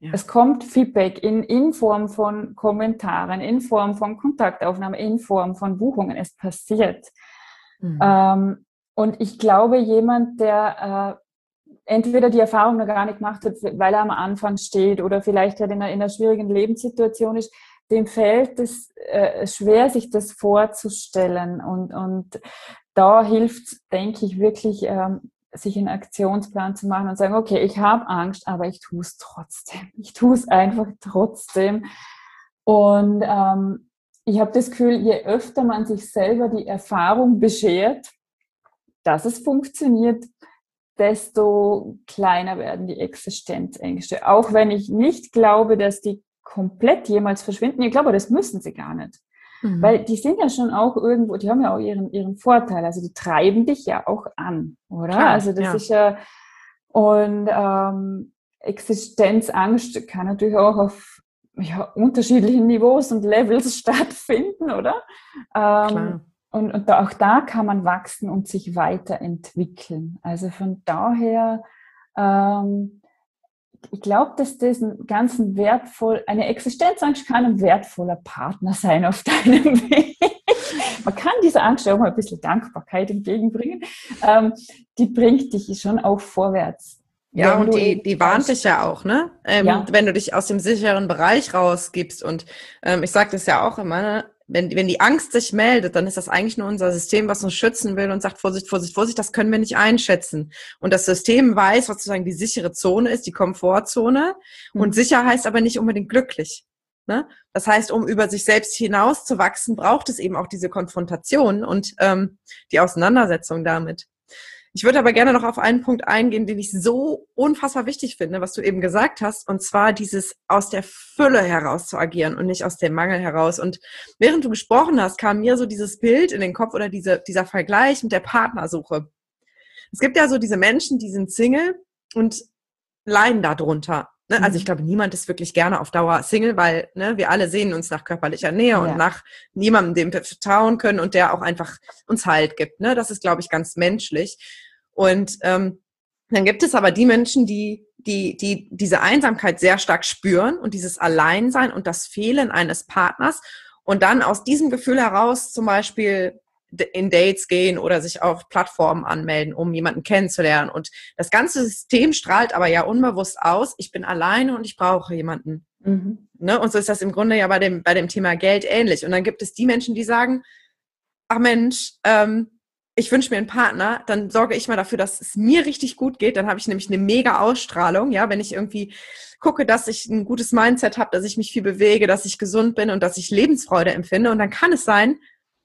Ja. Es kommt Feedback in, in Form von Kommentaren, in Form von Kontaktaufnahmen, in Form von Buchungen. Es passiert. Mhm. Ähm, und ich glaube, jemand, der äh, entweder die Erfahrung noch gar nicht gemacht hat, weil er am Anfang steht oder vielleicht halt in einer, in einer schwierigen Lebenssituation ist, dem fällt es äh, schwer, sich das vorzustellen. Und, und da hilft, denke ich, wirklich, ähm, sich einen Aktionsplan zu machen und sagen, okay, ich habe Angst, aber ich tue es trotzdem. Ich tue es einfach trotzdem. Und ähm, ich habe das Gefühl, je öfter man sich selber die Erfahrung beschert, dass es funktioniert, desto kleiner werden die Existenzängste. Auch wenn ich nicht glaube, dass die komplett jemals verschwinden. Ich glaube, das müssen sie gar nicht. Mhm. Weil die sind ja schon auch irgendwo, die haben ja auch ihren, ihren Vorteil. Also die treiben dich ja auch an, oder? Klar, also das ja. ist ja, und ähm, Existenzangst kann natürlich auch auf ja, unterschiedlichen Niveaus und Levels stattfinden, oder? Ähm, Klar. Und, und da, auch da kann man wachsen und sich weiterentwickeln. Also von daher, ähm, ich glaube, dass das ein ganz wertvoll, eine Existenzangst kann ein wertvoller Partner sein auf deinem Weg. Man kann dieser Angst auch mal ein bisschen Dankbarkeit entgegenbringen. Ähm, die bringt dich schon auch vorwärts. Ja, und die, die warnt dich ja auch, ne? Ähm, ja. Wenn du dich aus dem sicheren Bereich rausgibst. Und ähm, ich sage das ja auch immer, ne? Wenn, wenn die Angst sich meldet, dann ist das eigentlich nur unser System, was uns schützen will und sagt, Vorsicht, Vorsicht, Vorsicht, das können wir nicht einschätzen. Und das System weiß, was sozusagen die sichere Zone ist, die Komfortzone. Mhm. Und sicher heißt aber nicht unbedingt glücklich. Ne? Das heißt, um über sich selbst hinaus zu wachsen, braucht es eben auch diese Konfrontation und ähm, die Auseinandersetzung damit. Ich würde aber gerne noch auf einen Punkt eingehen, den ich so unfassbar wichtig finde, was du eben gesagt hast, und zwar dieses aus der Fülle heraus zu agieren und nicht aus dem Mangel heraus. Und während du gesprochen hast, kam mir so dieses Bild in den Kopf oder diese, dieser Vergleich mit der Partnersuche. Es gibt ja so diese Menschen, die sind Single und leiden darunter. Ne? Also ich glaube, niemand ist wirklich gerne auf Dauer Single, weil ne, wir alle sehnen uns nach körperlicher Nähe ja. und nach jemandem, dem wir vertrauen können und der auch einfach uns Halt gibt. Ne? Das ist, glaube ich, ganz menschlich. Und ähm, dann gibt es aber die Menschen, die, die, die diese Einsamkeit sehr stark spüren und dieses Alleinsein und das Fehlen eines Partners und dann aus diesem Gefühl heraus zum Beispiel in Dates gehen oder sich auf Plattformen anmelden, um jemanden kennenzulernen. Und das ganze System strahlt aber ja unbewusst aus, ich bin alleine und ich brauche jemanden. Mhm. Ne? Und so ist das im Grunde ja bei dem, bei dem Thema Geld ähnlich. Und dann gibt es die Menschen, die sagen, ach Mensch, ähm, ich wünsche mir einen Partner, dann sorge ich mal dafür, dass es mir richtig gut geht. Dann habe ich nämlich eine mega Ausstrahlung, ja, wenn ich irgendwie gucke, dass ich ein gutes Mindset habe, dass ich mich viel bewege, dass ich gesund bin und dass ich Lebensfreude empfinde. Und dann kann es sein,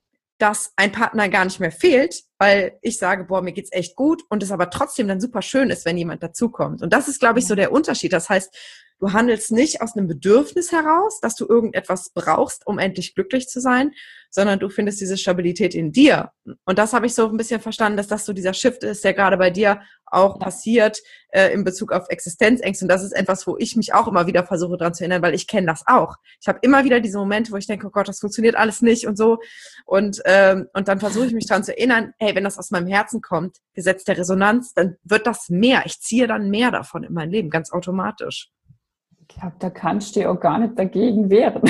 dass ein Partner gar nicht mehr fehlt, weil ich sage, boah, mir geht's echt gut und es aber trotzdem dann super schön ist, wenn jemand dazukommt. Und das ist, glaube ich, so der Unterschied. Das heißt, du handelst nicht aus einem Bedürfnis heraus, dass du irgendetwas brauchst, um endlich glücklich zu sein, sondern du findest diese Stabilität in dir. Und das habe ich so ein bisschen verstanden, dass das so dieser Shift ist, der gerade bei dir auch ja. passiert äh, in Bezug auf Existenzängste. Und das ist etwas, wo ich mich auch immer wieder versuche dran zu erinnern, weil ich kenne das auch. Ich habe immer wieder diese Momente, wo ich denke, oh Gott, das funktioniert alles nicht und so. Und, ähm, und dann versuche ich mich dran zu erinnern, hey, wenn das aus meinem Herzen kommt, Gesetz der Resonanz, dann wird das mehr. Ich ziehe dann mehr davon in mein Leben, ganz automatisch. Ich glaube, da kannst du ja auch gar nicht dagegen wehren.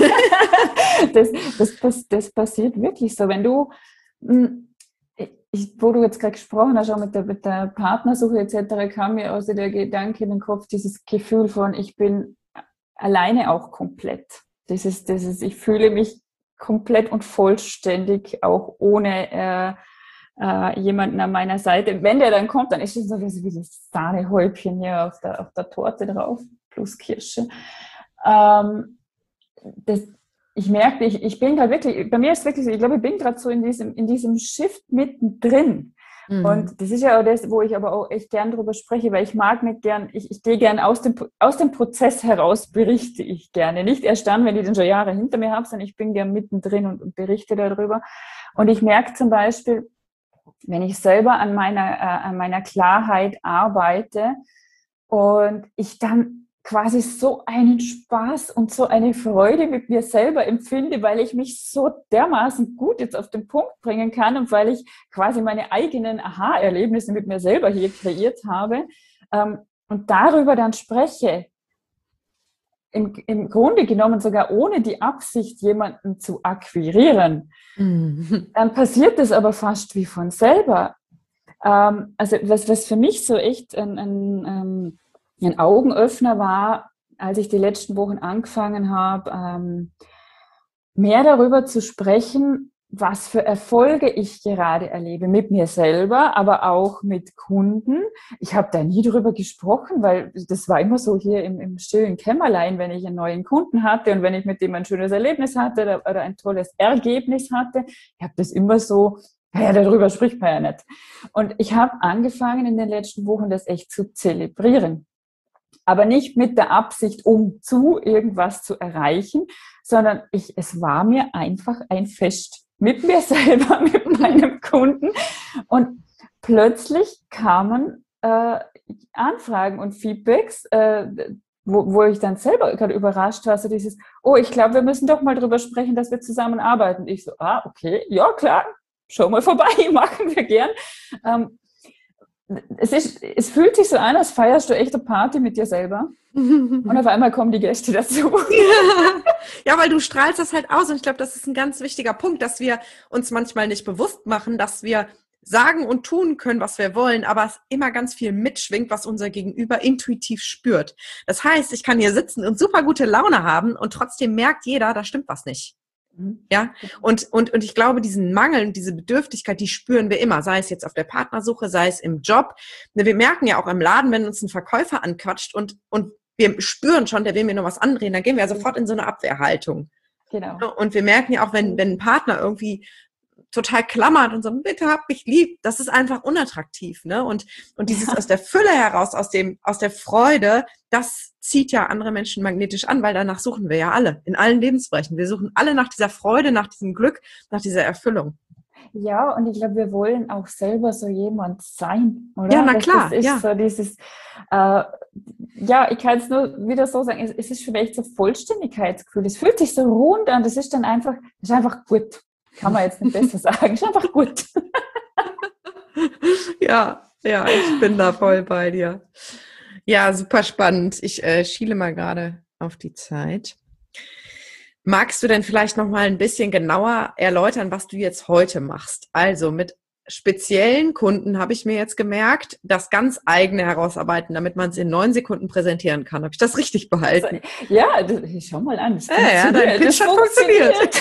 das, das, das, das passiert wirklich so. Wenn du, ich, wo du jetzt gerade gesprochen hast, auch mit der, mit der Partnersuche et cetera, kam mir also der Gedanke in den Kopf, dieses Gefühl von, ich bin alleine auch komplett. Dieses, dieses, ich fühle mich komplett und vollständig, auch ohne äh, äh, jemanden an meiner Seite. Wenn der dann kommt, dann ist es so wie das Sahnehäubchen hier auf der, auf der Torte drauf. Plus Kirsche. Ähm, das, ich merke, ich, ich bin gerade wirklich, bei mir ist es wirklich so, ich glaube, ich bin gerade so in diesem, in diesem Shift mittendrin. Mhm. Und das ist ja auch das, wo ich aber auch echt gern drüber spreche, weil ich mag nicht gern, ich, ich gehe gern aus dem, aus dem Prozess heraus, berichte ich gerne. Nicht erst dann, wenn ich den schon Jahre hinter mir habe, sondern ich bin gern mittendrin und, und berichte darüber. Und ich merke zum Beispiel, wenn ich selber an meiner, äh, an meiner Klarheit arbeite und ich dann quasi so einen Spaß und so eine Freude mit mir selber empfinde, weil ich mich so dermaßen gut jetzt auf den Punkt bringen kann und weil ich quasi meine eigenen Aha-Erlebnisse mit mir selber hier kreiert habe ähm, und darüber dann spreche, im, im Grunde genommen sogar ohne die Absicht, jemanden zu akquirieren, mhm. dann passiert das aber fast wie von selber. Ähm, also was, was für mich so echt ein, ein, ein Augenöffner war, als ich die letzten Wochen angefangen habe, ähm, mehr darüber zu sprechen, was für Erfolge ich gerade erlebe, mit mir selber, aber auch mit Kunden. Ich habe da nie drüber gesprochen, weil das war immer so hier im, im stillen Kämmerlein, wenn ich einen neuen Kunden hatte und wenn ich mit dem ein schönes Erlebnis hatte oder, oder ein tolles Ergebnis hatte. Ich habe das immer so, naja, darüber spricht man ja nicht. Und ich habe angefangen in den letzten Wochen, das echt zu zelebrieren. Aber nicht mit der Absicht, um zu irgendwas zu erreichen, sondern ich, es war mir einfach ein Fest mit mir selber, mit meinem Kunden. Und plötzlich kamen äh, Anfragen und Feedbacks, äh, wo, wo ich dann selber gerade überrascht war, so dieses, oh, ich glaube, wir müssen doch mal drüber sprechen, dass wir zusammenarbeiten. Ich so, ah, okay, ja klar, schau mal vorbei, machen wir gern. Ähm, Es, ist, es fühlt sich so an, als feierst du echt eine Party mit dir selber und auf einmal kommen die Gäste dazu. Ja, weil du strahlst das halt aus und ich glaube, das ist ein ganz wichtiger Punkt, dass wir uns manchmal nicht bewusst machen, dass wir sagen und tun können, was wir wollen, aber es immer ganz viel mitschwingt, was unser Gegenüber intuitiv spürt. Das heißt, ich kann hier sitzen und super gute Laune haben und trotzdem merkt jeder, da stimmt was nicht. Ja, und, und, und ich glaube, diesen Mangel und diese Bedürftigkeit, die spüren wir immer, sei es jetzt auf der Partnersuche, sei es im Job. Wir merken ja auch im Laden, wenn uns ein Verkäufer anquatscht und, und wir spüren schon, der will mir noch was andrehen, dann gehen wir ja sofort in so eine Abwehrhaltung. Genau. Und wir merken ja auch, wenn, wenn ein Partner irgendwie total klammert und so, bitte hab mich lieb, das ist einfach unattraktiv, ne? Und, und dieses ja. aus der Fülle heraus, aus dem, aus der Freude, das zieht ja andere Menschen magnetisch an, weil danach suchen wir ja alle, in allen Lebensbereichen. Wir suchen alle nach dieser Freude, nach diesem Glück, nach dieser Erfüllung. Ja, und ich glaube, wir wollen auch selber so jemand sein, oder? Ja, na klar. Das, das ist ja. so dieses, äh, ja, ich kann es nur wieder so sagen, es, es ist für mich echt so Vollständigkeitsgefühl. Es fühlt sich so rund an, das ist dann einfach, das ist einfach gut. Kann man jetzt nicht besser sagen. Ist einfach gut. Ja, ja, ich bin da voll bei dir. Ja, super spannend. Ich äh, schiele mal gerade auf die Zeit. Magst du denn vielleicht noch mal ein bisschen genauer erläutern, was du jetzt heute machst? Also mit speziellen Kunden habe ich mir jetzt gemerkt, das ganz eigene herausarbeiten, damit man es in neun Sekunden präsentieren kann. Habe ich das richtig behalten? Ja, das, schau mal an. Das ja, ja, dein Pitch hat funktioniert.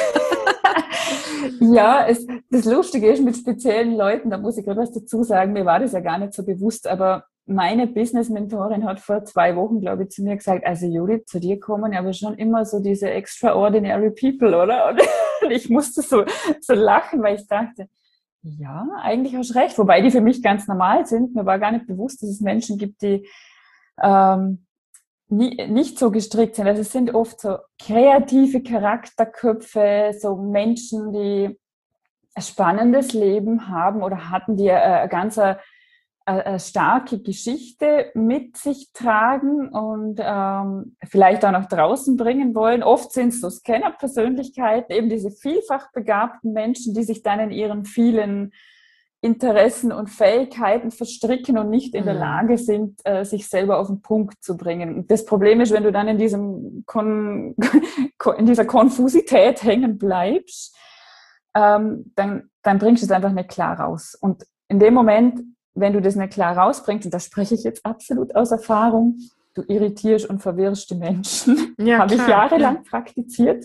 Ja, es, das Lustige ist mit speziellen Leuten, da muss ich gerade was dazu sagen, mir war das ja gar nicht so bewusst, aber meine Business-Mentorin hat vor zwei Wochen, glaube ich, zu mir gesagt, also Judith, zu dir kommen aber schon immer so diese extraordinary people, oder? Und ich musste so, so lachen, weil ich dachte, ja, eigentlich hast du recht, wobei die für mich ganz normal sind. Mir war gar nicht bewusst, dass es Menschen gibt, die ähm, nie, nicht so gestrickt sind. Also es sind oft so kreative Charakterköpfe, so Menschen, die ein spannendes Leben haben oder hatten, die eine ganz eine, eine starke Geschichte mit sich tragen und ähm, vielleicht auch nach draußen bringen wollen. Oft sind es so Scanner-Persönlichkeiten, eben diese vielfach begabten Menschen, die sich dann in ihren vielen Interessen und Fähigkeiten verstricken und nicht in der Lage sind, äh, sich selber auf den Punkt zu bringen. Und das Problem ist, wenn du dann in diesem Kon- in dieser Konfusität hängen bleibst, ähm, dann, dann bringst du es einfach nicht klar raus. Und in dem Moment, wenn du das nicht klar rausbringst, und da spreche ich jetzt absolut aus Erfahrung, du irritierst und verwirrst die Menschen. Ja, habe ich jahrelang ja. praktiziert.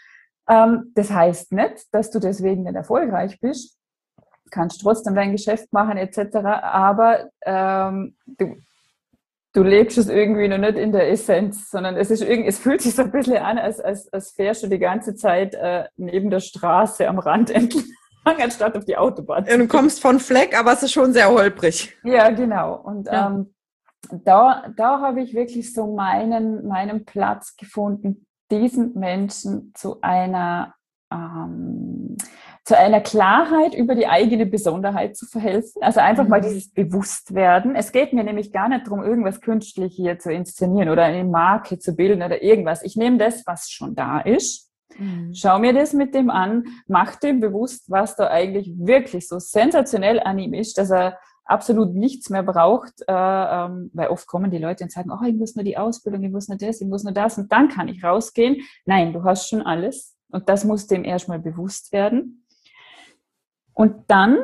Ähm, das heißt nicht, dass du deswegen nicht erfolgreich bist. Kannst trotzdem dein Geschäft machen et cetera. Aber ähm, du, du lebst es irgendwie noch nicht in der Essenz, sondern es ist irgendwie, es fühlt sich so ein bisschen an, als, als, als fährst du die ganze Zeit äh, neben der Straße am Rand entlang, anstatt auf die Autobahn. Ja, du kommst von Fleck, aber es ist schon sehr holprig. Ja, genau. Und ja. ähm, da, da habe ich wirklich so meinen, meinen Platz gefunden, diesen Menschen zu einer ähm, zu einer Klarheit über die eigene Besonderheit zu verhelfen. Also einfach mhm. mal dieses Bewusstwerden. Es geht mir nämlich gar nicht darum, irgendwas künstlich hier zu inszenieren oder eine Marke zu bilden oder irgendwas. Ich nehme das, was schon da ist, mhm. schau mir das mit dem an, mach dem bewusst, was da eigentlich wirklich so sensationell an ihm ist, dass er absolut nichts mehr braucht, äh, ähm, weil oft kommen die Leute und sagen, oh, ich muss nur die Ausbildung, ich muss nur das, ich muss nur das und dann kann ich rausgehen. Nein, du hast schon alles und das muss dem erstmal bewusst werden. Und dann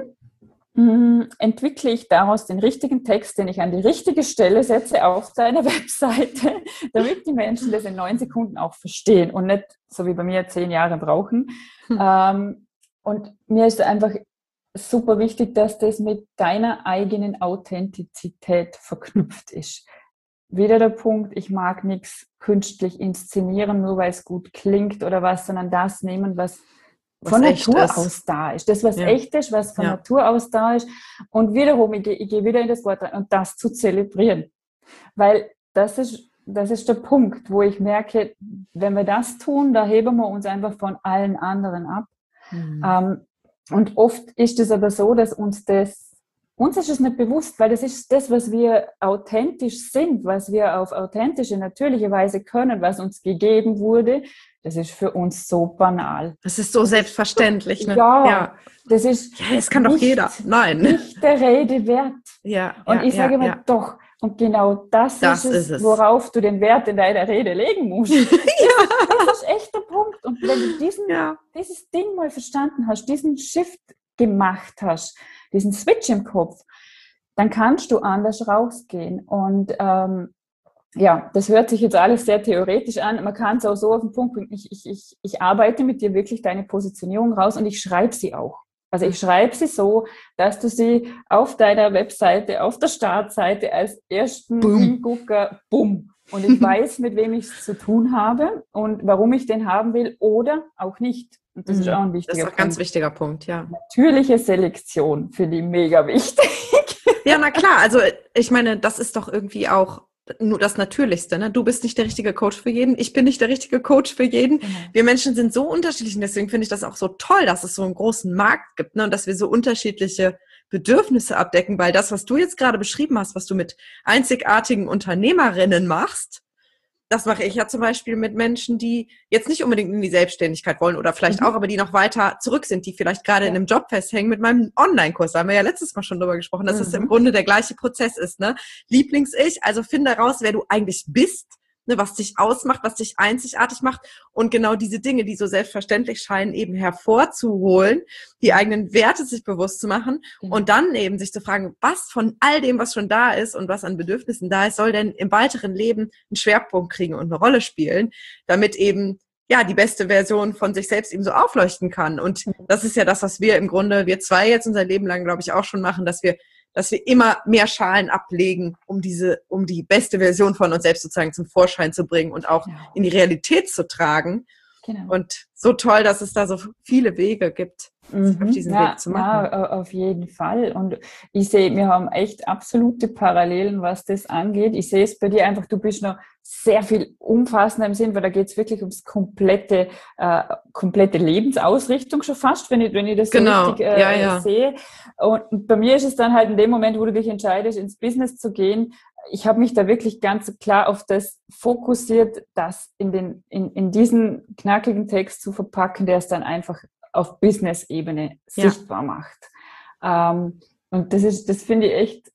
mh, entwickle ich daraus den richtigen Text, den ich an die richtige Stelle setze auf deiner Webseite, damit die Menschen das in neun Sekunden auch verstehen und nicht, so wie bei mir, zehn Jahre brauchen. Hm. Ähm, und mir ist einfach super wichtig, dass das mit deiner eigenen Authentizität verknüpft ist. Wieder der Punkt, ich mag nichts künstlich inszenieren, nur weil es gut klingt oder was, sondern das nehmen, was, was von Natur ist. aus da ist. Das, was ja. echt ist, was von ja. Natur aus da ist. Und wiederum, ich gehe, ich gehe wieder in das Wort rein und das zu zelebrieren. Weil das ist, das ist der Punkt, wo ich merke, wenn wir das tun, da heben wir uns einfach von allen anderen ab. Mhm. Ähm, Und oft ist es aber so, dass uns das, uns ist es nicht bewusst, weil das ist das, was wir authentisch sind, was wir auf authentische, natürliche Weise können, was uns gegeben wurde, das ist für uns so banal. Das ist so das selbstverständlich, ist, ne? Ja, ja, das ist ja, das kann nicht, doch jeder. Nein. Nicht der Rede wert. Ja, Und ja, ich sage ja, immer, ja. doch. Und genau das, das ist, es, ist es, worauf du den Wert in deiner Rede legen musst. ja. Das ist echt der Punkt. Und wenn du diesen, ja. dieses Ding mal verstanden hast, diesen Shift gemacht hast, diesen Switch im Kopf, dann kannst du anders rausgehen. Und ähm, ja, das hört sich jetzt alles sehr theoretisch an. Man kann es auch so auf den Punkt bringen. Ich, ich, ich, ich arbeite mit dir wirklich deine Positionierung raus und ich schreibe sie auch. Also ich schreibe sie so, dass du sie auf deiner Webseite, auf der Startseite als ersten Hingucker, bumm. Und ich weiß, mit wem ich es zu tun habe und warum ich den haben will oder auch nicht. Und das mhm. ist auch ein wichtiger Punkt. Das ist auch ein ganz wichtiger Punkt, ja. Natürliche Selektion finde ich mega wichtig. Ja, na klar. Also ich meine, das ist doch irgendwie auch nur das Natürlichste, ne? Du bist nicht der richtige Coach für jeden, ich bin nicht der richtige Coach für jeden. Mhm. Wir Menschen sind so unterschiedlich und deswegen finde ich das auch so toll, dass es so einen großen Markt gibt, ne? Und dass wir so unterschiedliche Bedürfnisse abdecken, weil das, was du jetzt gerade beschrieben hast, was du mit einzigartigen Unternehmerinnen machst, das mache ich ja zum Beispiel mit Menschen, die jetzt nicht unbedingt in die Selbstständigkeit wollen oder vielleicht mhm. auch, aber die noch weiter zurück sind, die vielleicht gerade ja. in einem Job festhängen mit meinem Online-Kurs. Da haben wir ja letztes Mal schon drüber gesprochen, dass mhm. es im Grunde der gleiche Prozess ist, ne? Lieblings-Ich, also finde raus, wer du eigentlich bist, ne, was dich ausmacht, was dich einzigartig macht und genau diese Dinge, die so selbstverständlich scheinen, eben hervorzuholen, die eigenen Werte sich bewusst zu machen mhm. und dann eben sich zu fragen, was von all dem, was schon da ist und was an Bedürfnissen da ist, soll denn im weiteren Leben einen Schwerpunkt kriegen und eine Rolle spielen, damit eben ja die beste Version von sich selbst eben so aufleuchten kann. Und das ist ja das, was wir im Grunde, wir zwei jetzt unser Leben lang, glaube ich, auch schon machen, dass wir dass wir immer mehr Schalen ablegen, um diese, um die beste Version von uns selbst sozusagen zum Vorschein zu bringen und auch genau. in die Realität zu tragen. Genau. Und so toll, dass es da so viele Wege gibt, mhm. auf diesen ja, Weg zu machen. Ja, auf jeden Fall. Und ich sehe, wir haben echt absolute Parallelen, was das angeht. Ich sehe es bei dir einfach, du bist noch sehr viel umfassender im Sinn, weil da geht es wirklich ums komplette, äh, komplette Lebensausrichtung schon fast, wenn ich, wenn ich das so genau. richtig äh, ja, ja. sehe. Und bei mir ist es dann halt in dem Moment, wo du dich entscheidest, ins Business zu gehen, ich habe mich da wirklich ganz klar auf das fokussiert, das in, den, in, in diesen knackigen Text zu verpacken, der es dann einfach auf Business-Ebene ja. sichtbar macht. Ähm, und das ist, das finde ich echt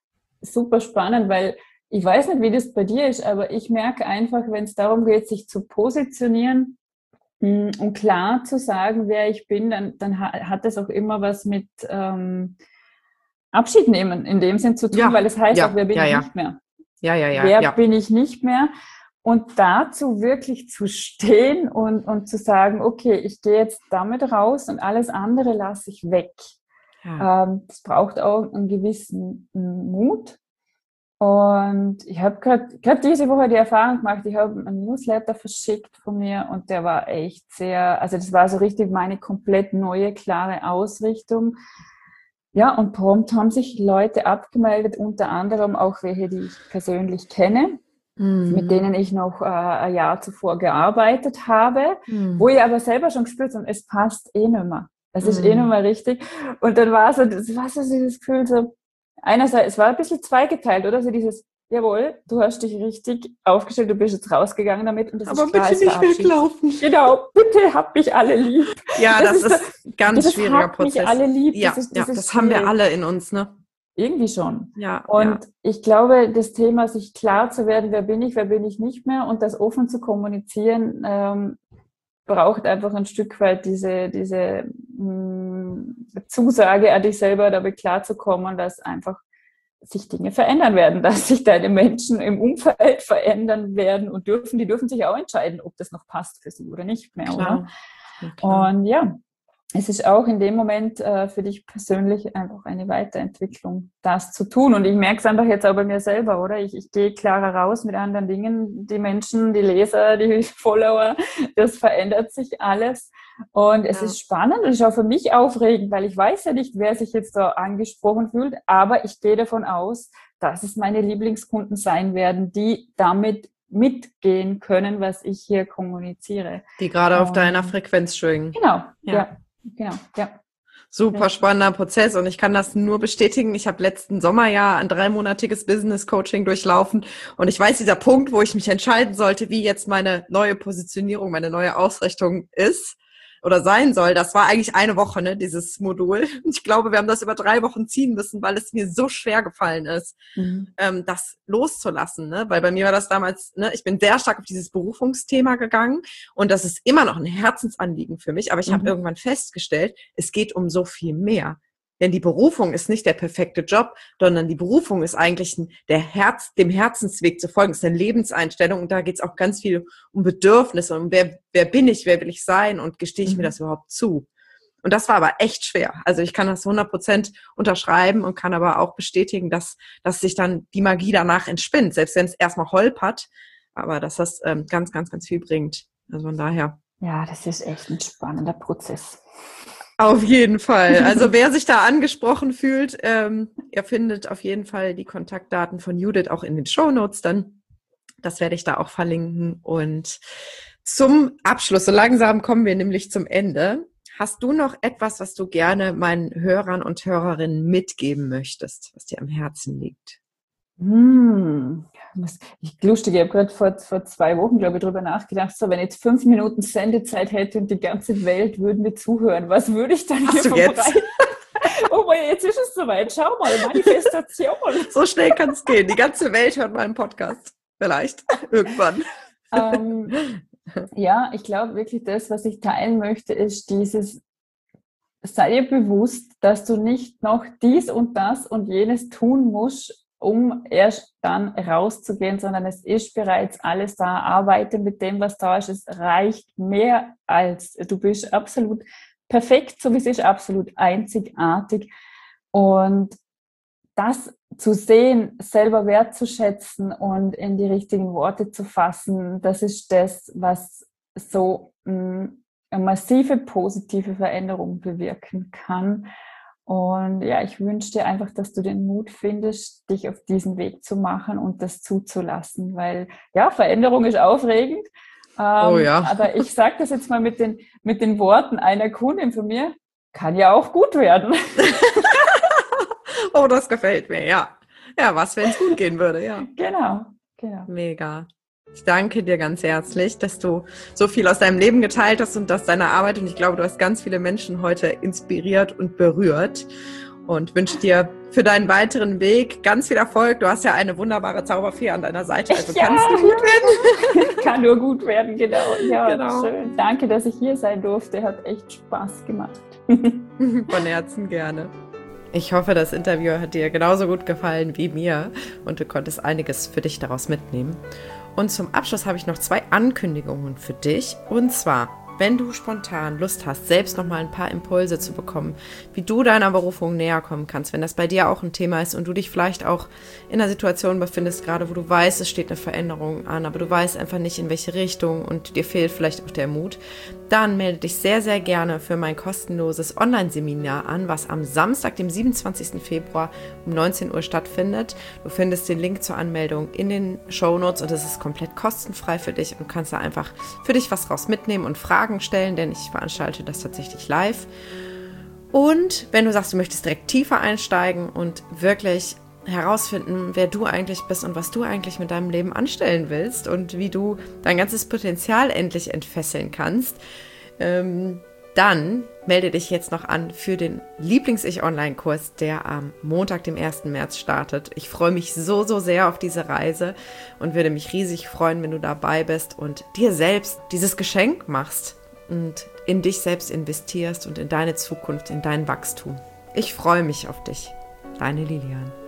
super spannend, weil ich weiß nicht, wie das bei dir ist, aber ich merke einfach, wenn es darum geht, sich zu positionieren mh, und klar zu sagen, wer ich bin, dann, dann ha- hat das auch immer was mit ähm, Abschied nehmen in dem Sinn zu tun, ja. weil es heißt ja. auch, wer bin ja, ich ja. nicht mehr. Ja, ja, ja. Wer ja. bin ich nicht mehr? Und dazu wirklich zu stehen und, und zu sagen, okay, ich gehe jetzt damit raus und alles andere lasse ich weg. Ja. Ähm, das braucht auch einen gewissen Mut. Und ich habe gerade gerade diese Woche die Erfahrung gemacht, ich habe einen Newsletter verschickt von mir und der war echt sehr, also das war so richtig meine komplett neue, klare Ausrichtung. Ja, und prompt haben sich Leute abgemeldet, unter anderem auch welche, die ich persönlich kenne, mhm. mit denen ich noch äh, ein Jahr zuvor gearbeitet habe, mhm. wo ich aber selber schon gespürt habe, es passt eh nicht mehr. Es ist mhm. eh nicht mehr richtig. Und dann war so, das war so dieses Gefühl so, einerseits, es war ein bisschen zweigeteilt, oder? So dieses, jawohl, du hast dich richtig aufgestellt, du bist jetzt rausgegangen damit. Und das aber ist klar, bitte nicht weglaufen. Genau, bitte habt mich alle lieb. Ja, das, das ist ein ganz das schwieriger Prozess. Mich alle lieb. Ja, das, ist, das, ja, das haben wir alle in uns, ne? Irgendwie schon. Ja, Und ja. ich glaube, das Thema, sich klar zu werden, wer bin ich, wer bin ich nicht mehr und das offen zu kommunizieren, ähm, braucht einfach ein Stück weit diese, diese mh, Zusage an dich selber, damit klarzukommen, dass einfach sich Dinge verändern werden, dass sich deine Menschen im Umfeld verändern werden und dürfen, die dürfen sich auch entscheiden, ob das noch passt für sie oder nicht mehr, Klar. oder? Ja, klar. Und ja, es ist auch in dem Moment äh, für dich persönlich einfach eine Weiterentwicklung, das zu tun. Und ich merke es einfach jetzt auch bei mir selber, oder? Ich, ich gehe klarer raus mit anderen Dingen. Die Menschen, die Leser, die Follower, das verändert sich alles. Und es Ja. ist spannend und ist auch für mich aufregend, weil ich weiß ja nicht, wer sich jetzt da angesprochen fühlt. Aber ich gehe davon aus, dass es meine Lieblingskunden sein werden, die damit mitgehen können, was ich hier kommuniziere. Die gerade auf Und deiner Frequenz schwingen. Genau, Ja. ja. Genau, ja. Super spannender Prozess und ich kann das nur bestätigen. Ich habe letzten Sommer ja ein dreimonatiges Business-Coaching durchlaufen und ich weiß, dieser Punkt, wo ich mich entscheiden sollte, wie jetzt meine neue Positionierung, meine neue Ausrichtung ist oder sein soll, das war eigentlich eine Woche, ne, dieses Modul. Ich glaube, wir haben das über drei Wochen ziehen müssen, weil es mir so schwer gefallen ist, mhm. ähm, das loszulassen, ne, weil bei mir war das damals, ne, ich bin sehr stark auf dieses Berufungsthema gegangen und das ist immer noch ein Herzensanliegen für mich, aber ich mhm. habe irgendwann festgestellt, es geht um so viel mehr. Denn die Berufung ist nicht der perfekte Job, sondern die Berufung ist eigentlich der Herz, dem Herzensweg zu folgen, ist eine Lebenseinstellung und da geht es auch ganz viel um Bedürfnisse und um wer, wer bin ich, wer will ich sein und gestehe ich mhm. mir das überhaupt zu. Und das war aber echt schwer. Also ich kann das hundert Prozent unterschreiben und kann aber auch bestätigen, dass, dass sich dann die Magie danach entspinnt, selbst wenn es erstmal holpert, aber dass das ähm, ganz, ganz, ganz viel bringt. Also von daher. Ja, das ist echt ein spannender Prozess. Auf jeden Fall. Also wer sich da angesprochen fühlt, ähm, ihr findet auf jeden Fall die Kontaktdaten von Judith auch in den Shownotes dann. Das werde ich da auch verlinken. Und zum Abschluss, so langsam kommen wir nämlich zum Ende. Hast du noch etwas, was du gerne meinen Hörern und Hörerinnen mitgeben möchtest, was dir am Herzen liegt? Hm. Ich lustig, ich habe gerade vor, vor zwei Wochen, glaube ich, darüber nachgedacht, so, wenn ich jetzt fünf Minuten Sendezeit hätte und die ganze Welt würde mir zuhören, was würde ich dann Hast hier verbreiten? Oh, jetzt ist es soweit. Schau mal, Manifestation. So schnell kann es gehen. Die ganze Welt hört meinen Podcast. Vielleicht. Irgendwann. Ähm, ja, ich glaube wirklich, das, was ich teilen möchte, ist dieses, sei dir bewusst, dass du nicht noch dies und das und jenes tun musst, um erst dann rauszugehen, sondern es ist bereits alles da. Arbeite mit dem, was da ist. Es reicht mehr als, du bist absolut perfekt, so wie es ist, absolut einzigartig. Und das zu sehen, selber wertzuschätzen und in die richtigen Worte zu fassen, das ist das, was so mh, eine massive positive Veränderung bewirken kann. Und ja, ich wünsche dir einfach, dass du den Mut findest, dich auf diesen Weg zu machen und das zuzulassen, weil ja, Veränderung ist aufregend. Ähm, oh ja. Aber ich sage das jetzt mal mit den, mit den Worten einer Kundin von mir, kann ja auch gut werden. Oh, das gefällt mir, ja. Ja, was, wenn es gut gehen würde, ja. Genau, genau. Mega. Ich danke dir ganz herzlich, dass du so viel aus deinem Leben geteilt hast und aus deiner Arbeit. Und ich glaube, du hast ganz viele Menschen heute inspiriert und berührt. Und wünsche dir für deinen weiteren Weg ganz viel Erfolg. Du hast ja eine wunderbare Zauberfee an deiner Seite, also ja, kannst du gut werden. Kann nur gut werden, genau. Ja, genau. Schön. Danke, dass ich hier sein durfte. Hat echt Spaß gemacht. Von Herzen gerne. Ich hoffe, das Interview hat dir genauso gut gefallen wie mir und du konntest einiges für dich daraus mitnehmen. Und zum Abschluss habe ich noch zwei Ankündigungen für dich. Und zwar, wenn du spontan Lust hast, selbst noch mal ein paar Impulse zu bekommen, wie du deiner Berufung näher kommen kannst, wenn das bei dir auch ein Thema ist und du dich vielleicht auch in einer Situation befindest, gerade wo du weißt, es steht eine Veränderung an, aber du weißt einfach nicht, in welche Richtung und dir fehlt vielleicht auch der Mut, dann melde dich sehr, sehr gerne für mein kostenloses Online-Seminar an, was am Samstag, dem siebenundzwanzigsten Februar um neunzehn Uhr stattfindet. Du findest den Link zur Anmeldung in den Shownotes und es ist komplett kostenfrei für dich und kannst da einfach für dich was raus mitnehmen und Fragen stellen, denn ich veranstalte das tatsächlich live. Und wenn du sagst, du möchtest direkt tiefer einsteigen und wirklich herausfinden, wer du eigentlich bist und was du eigentlich mit deinem Leben anstellen willst und wie du dein ganzes Potenzial endlich entfesseln kannst, ähm, dann melde dich jetzt noch an für den Lieblings-Ich-Online-Kurs, der am Montag, dem ersten März startet. Ich freue mich so, so sehr auf diese Reise und würde mich riesig freuen, wenn du dabei bist und dir selbst dieses Geschenk machst und in dich selbst investierst und in deine Zukunft, in dein Wachstum. Ich freue mich auf dich. Deine Lilian.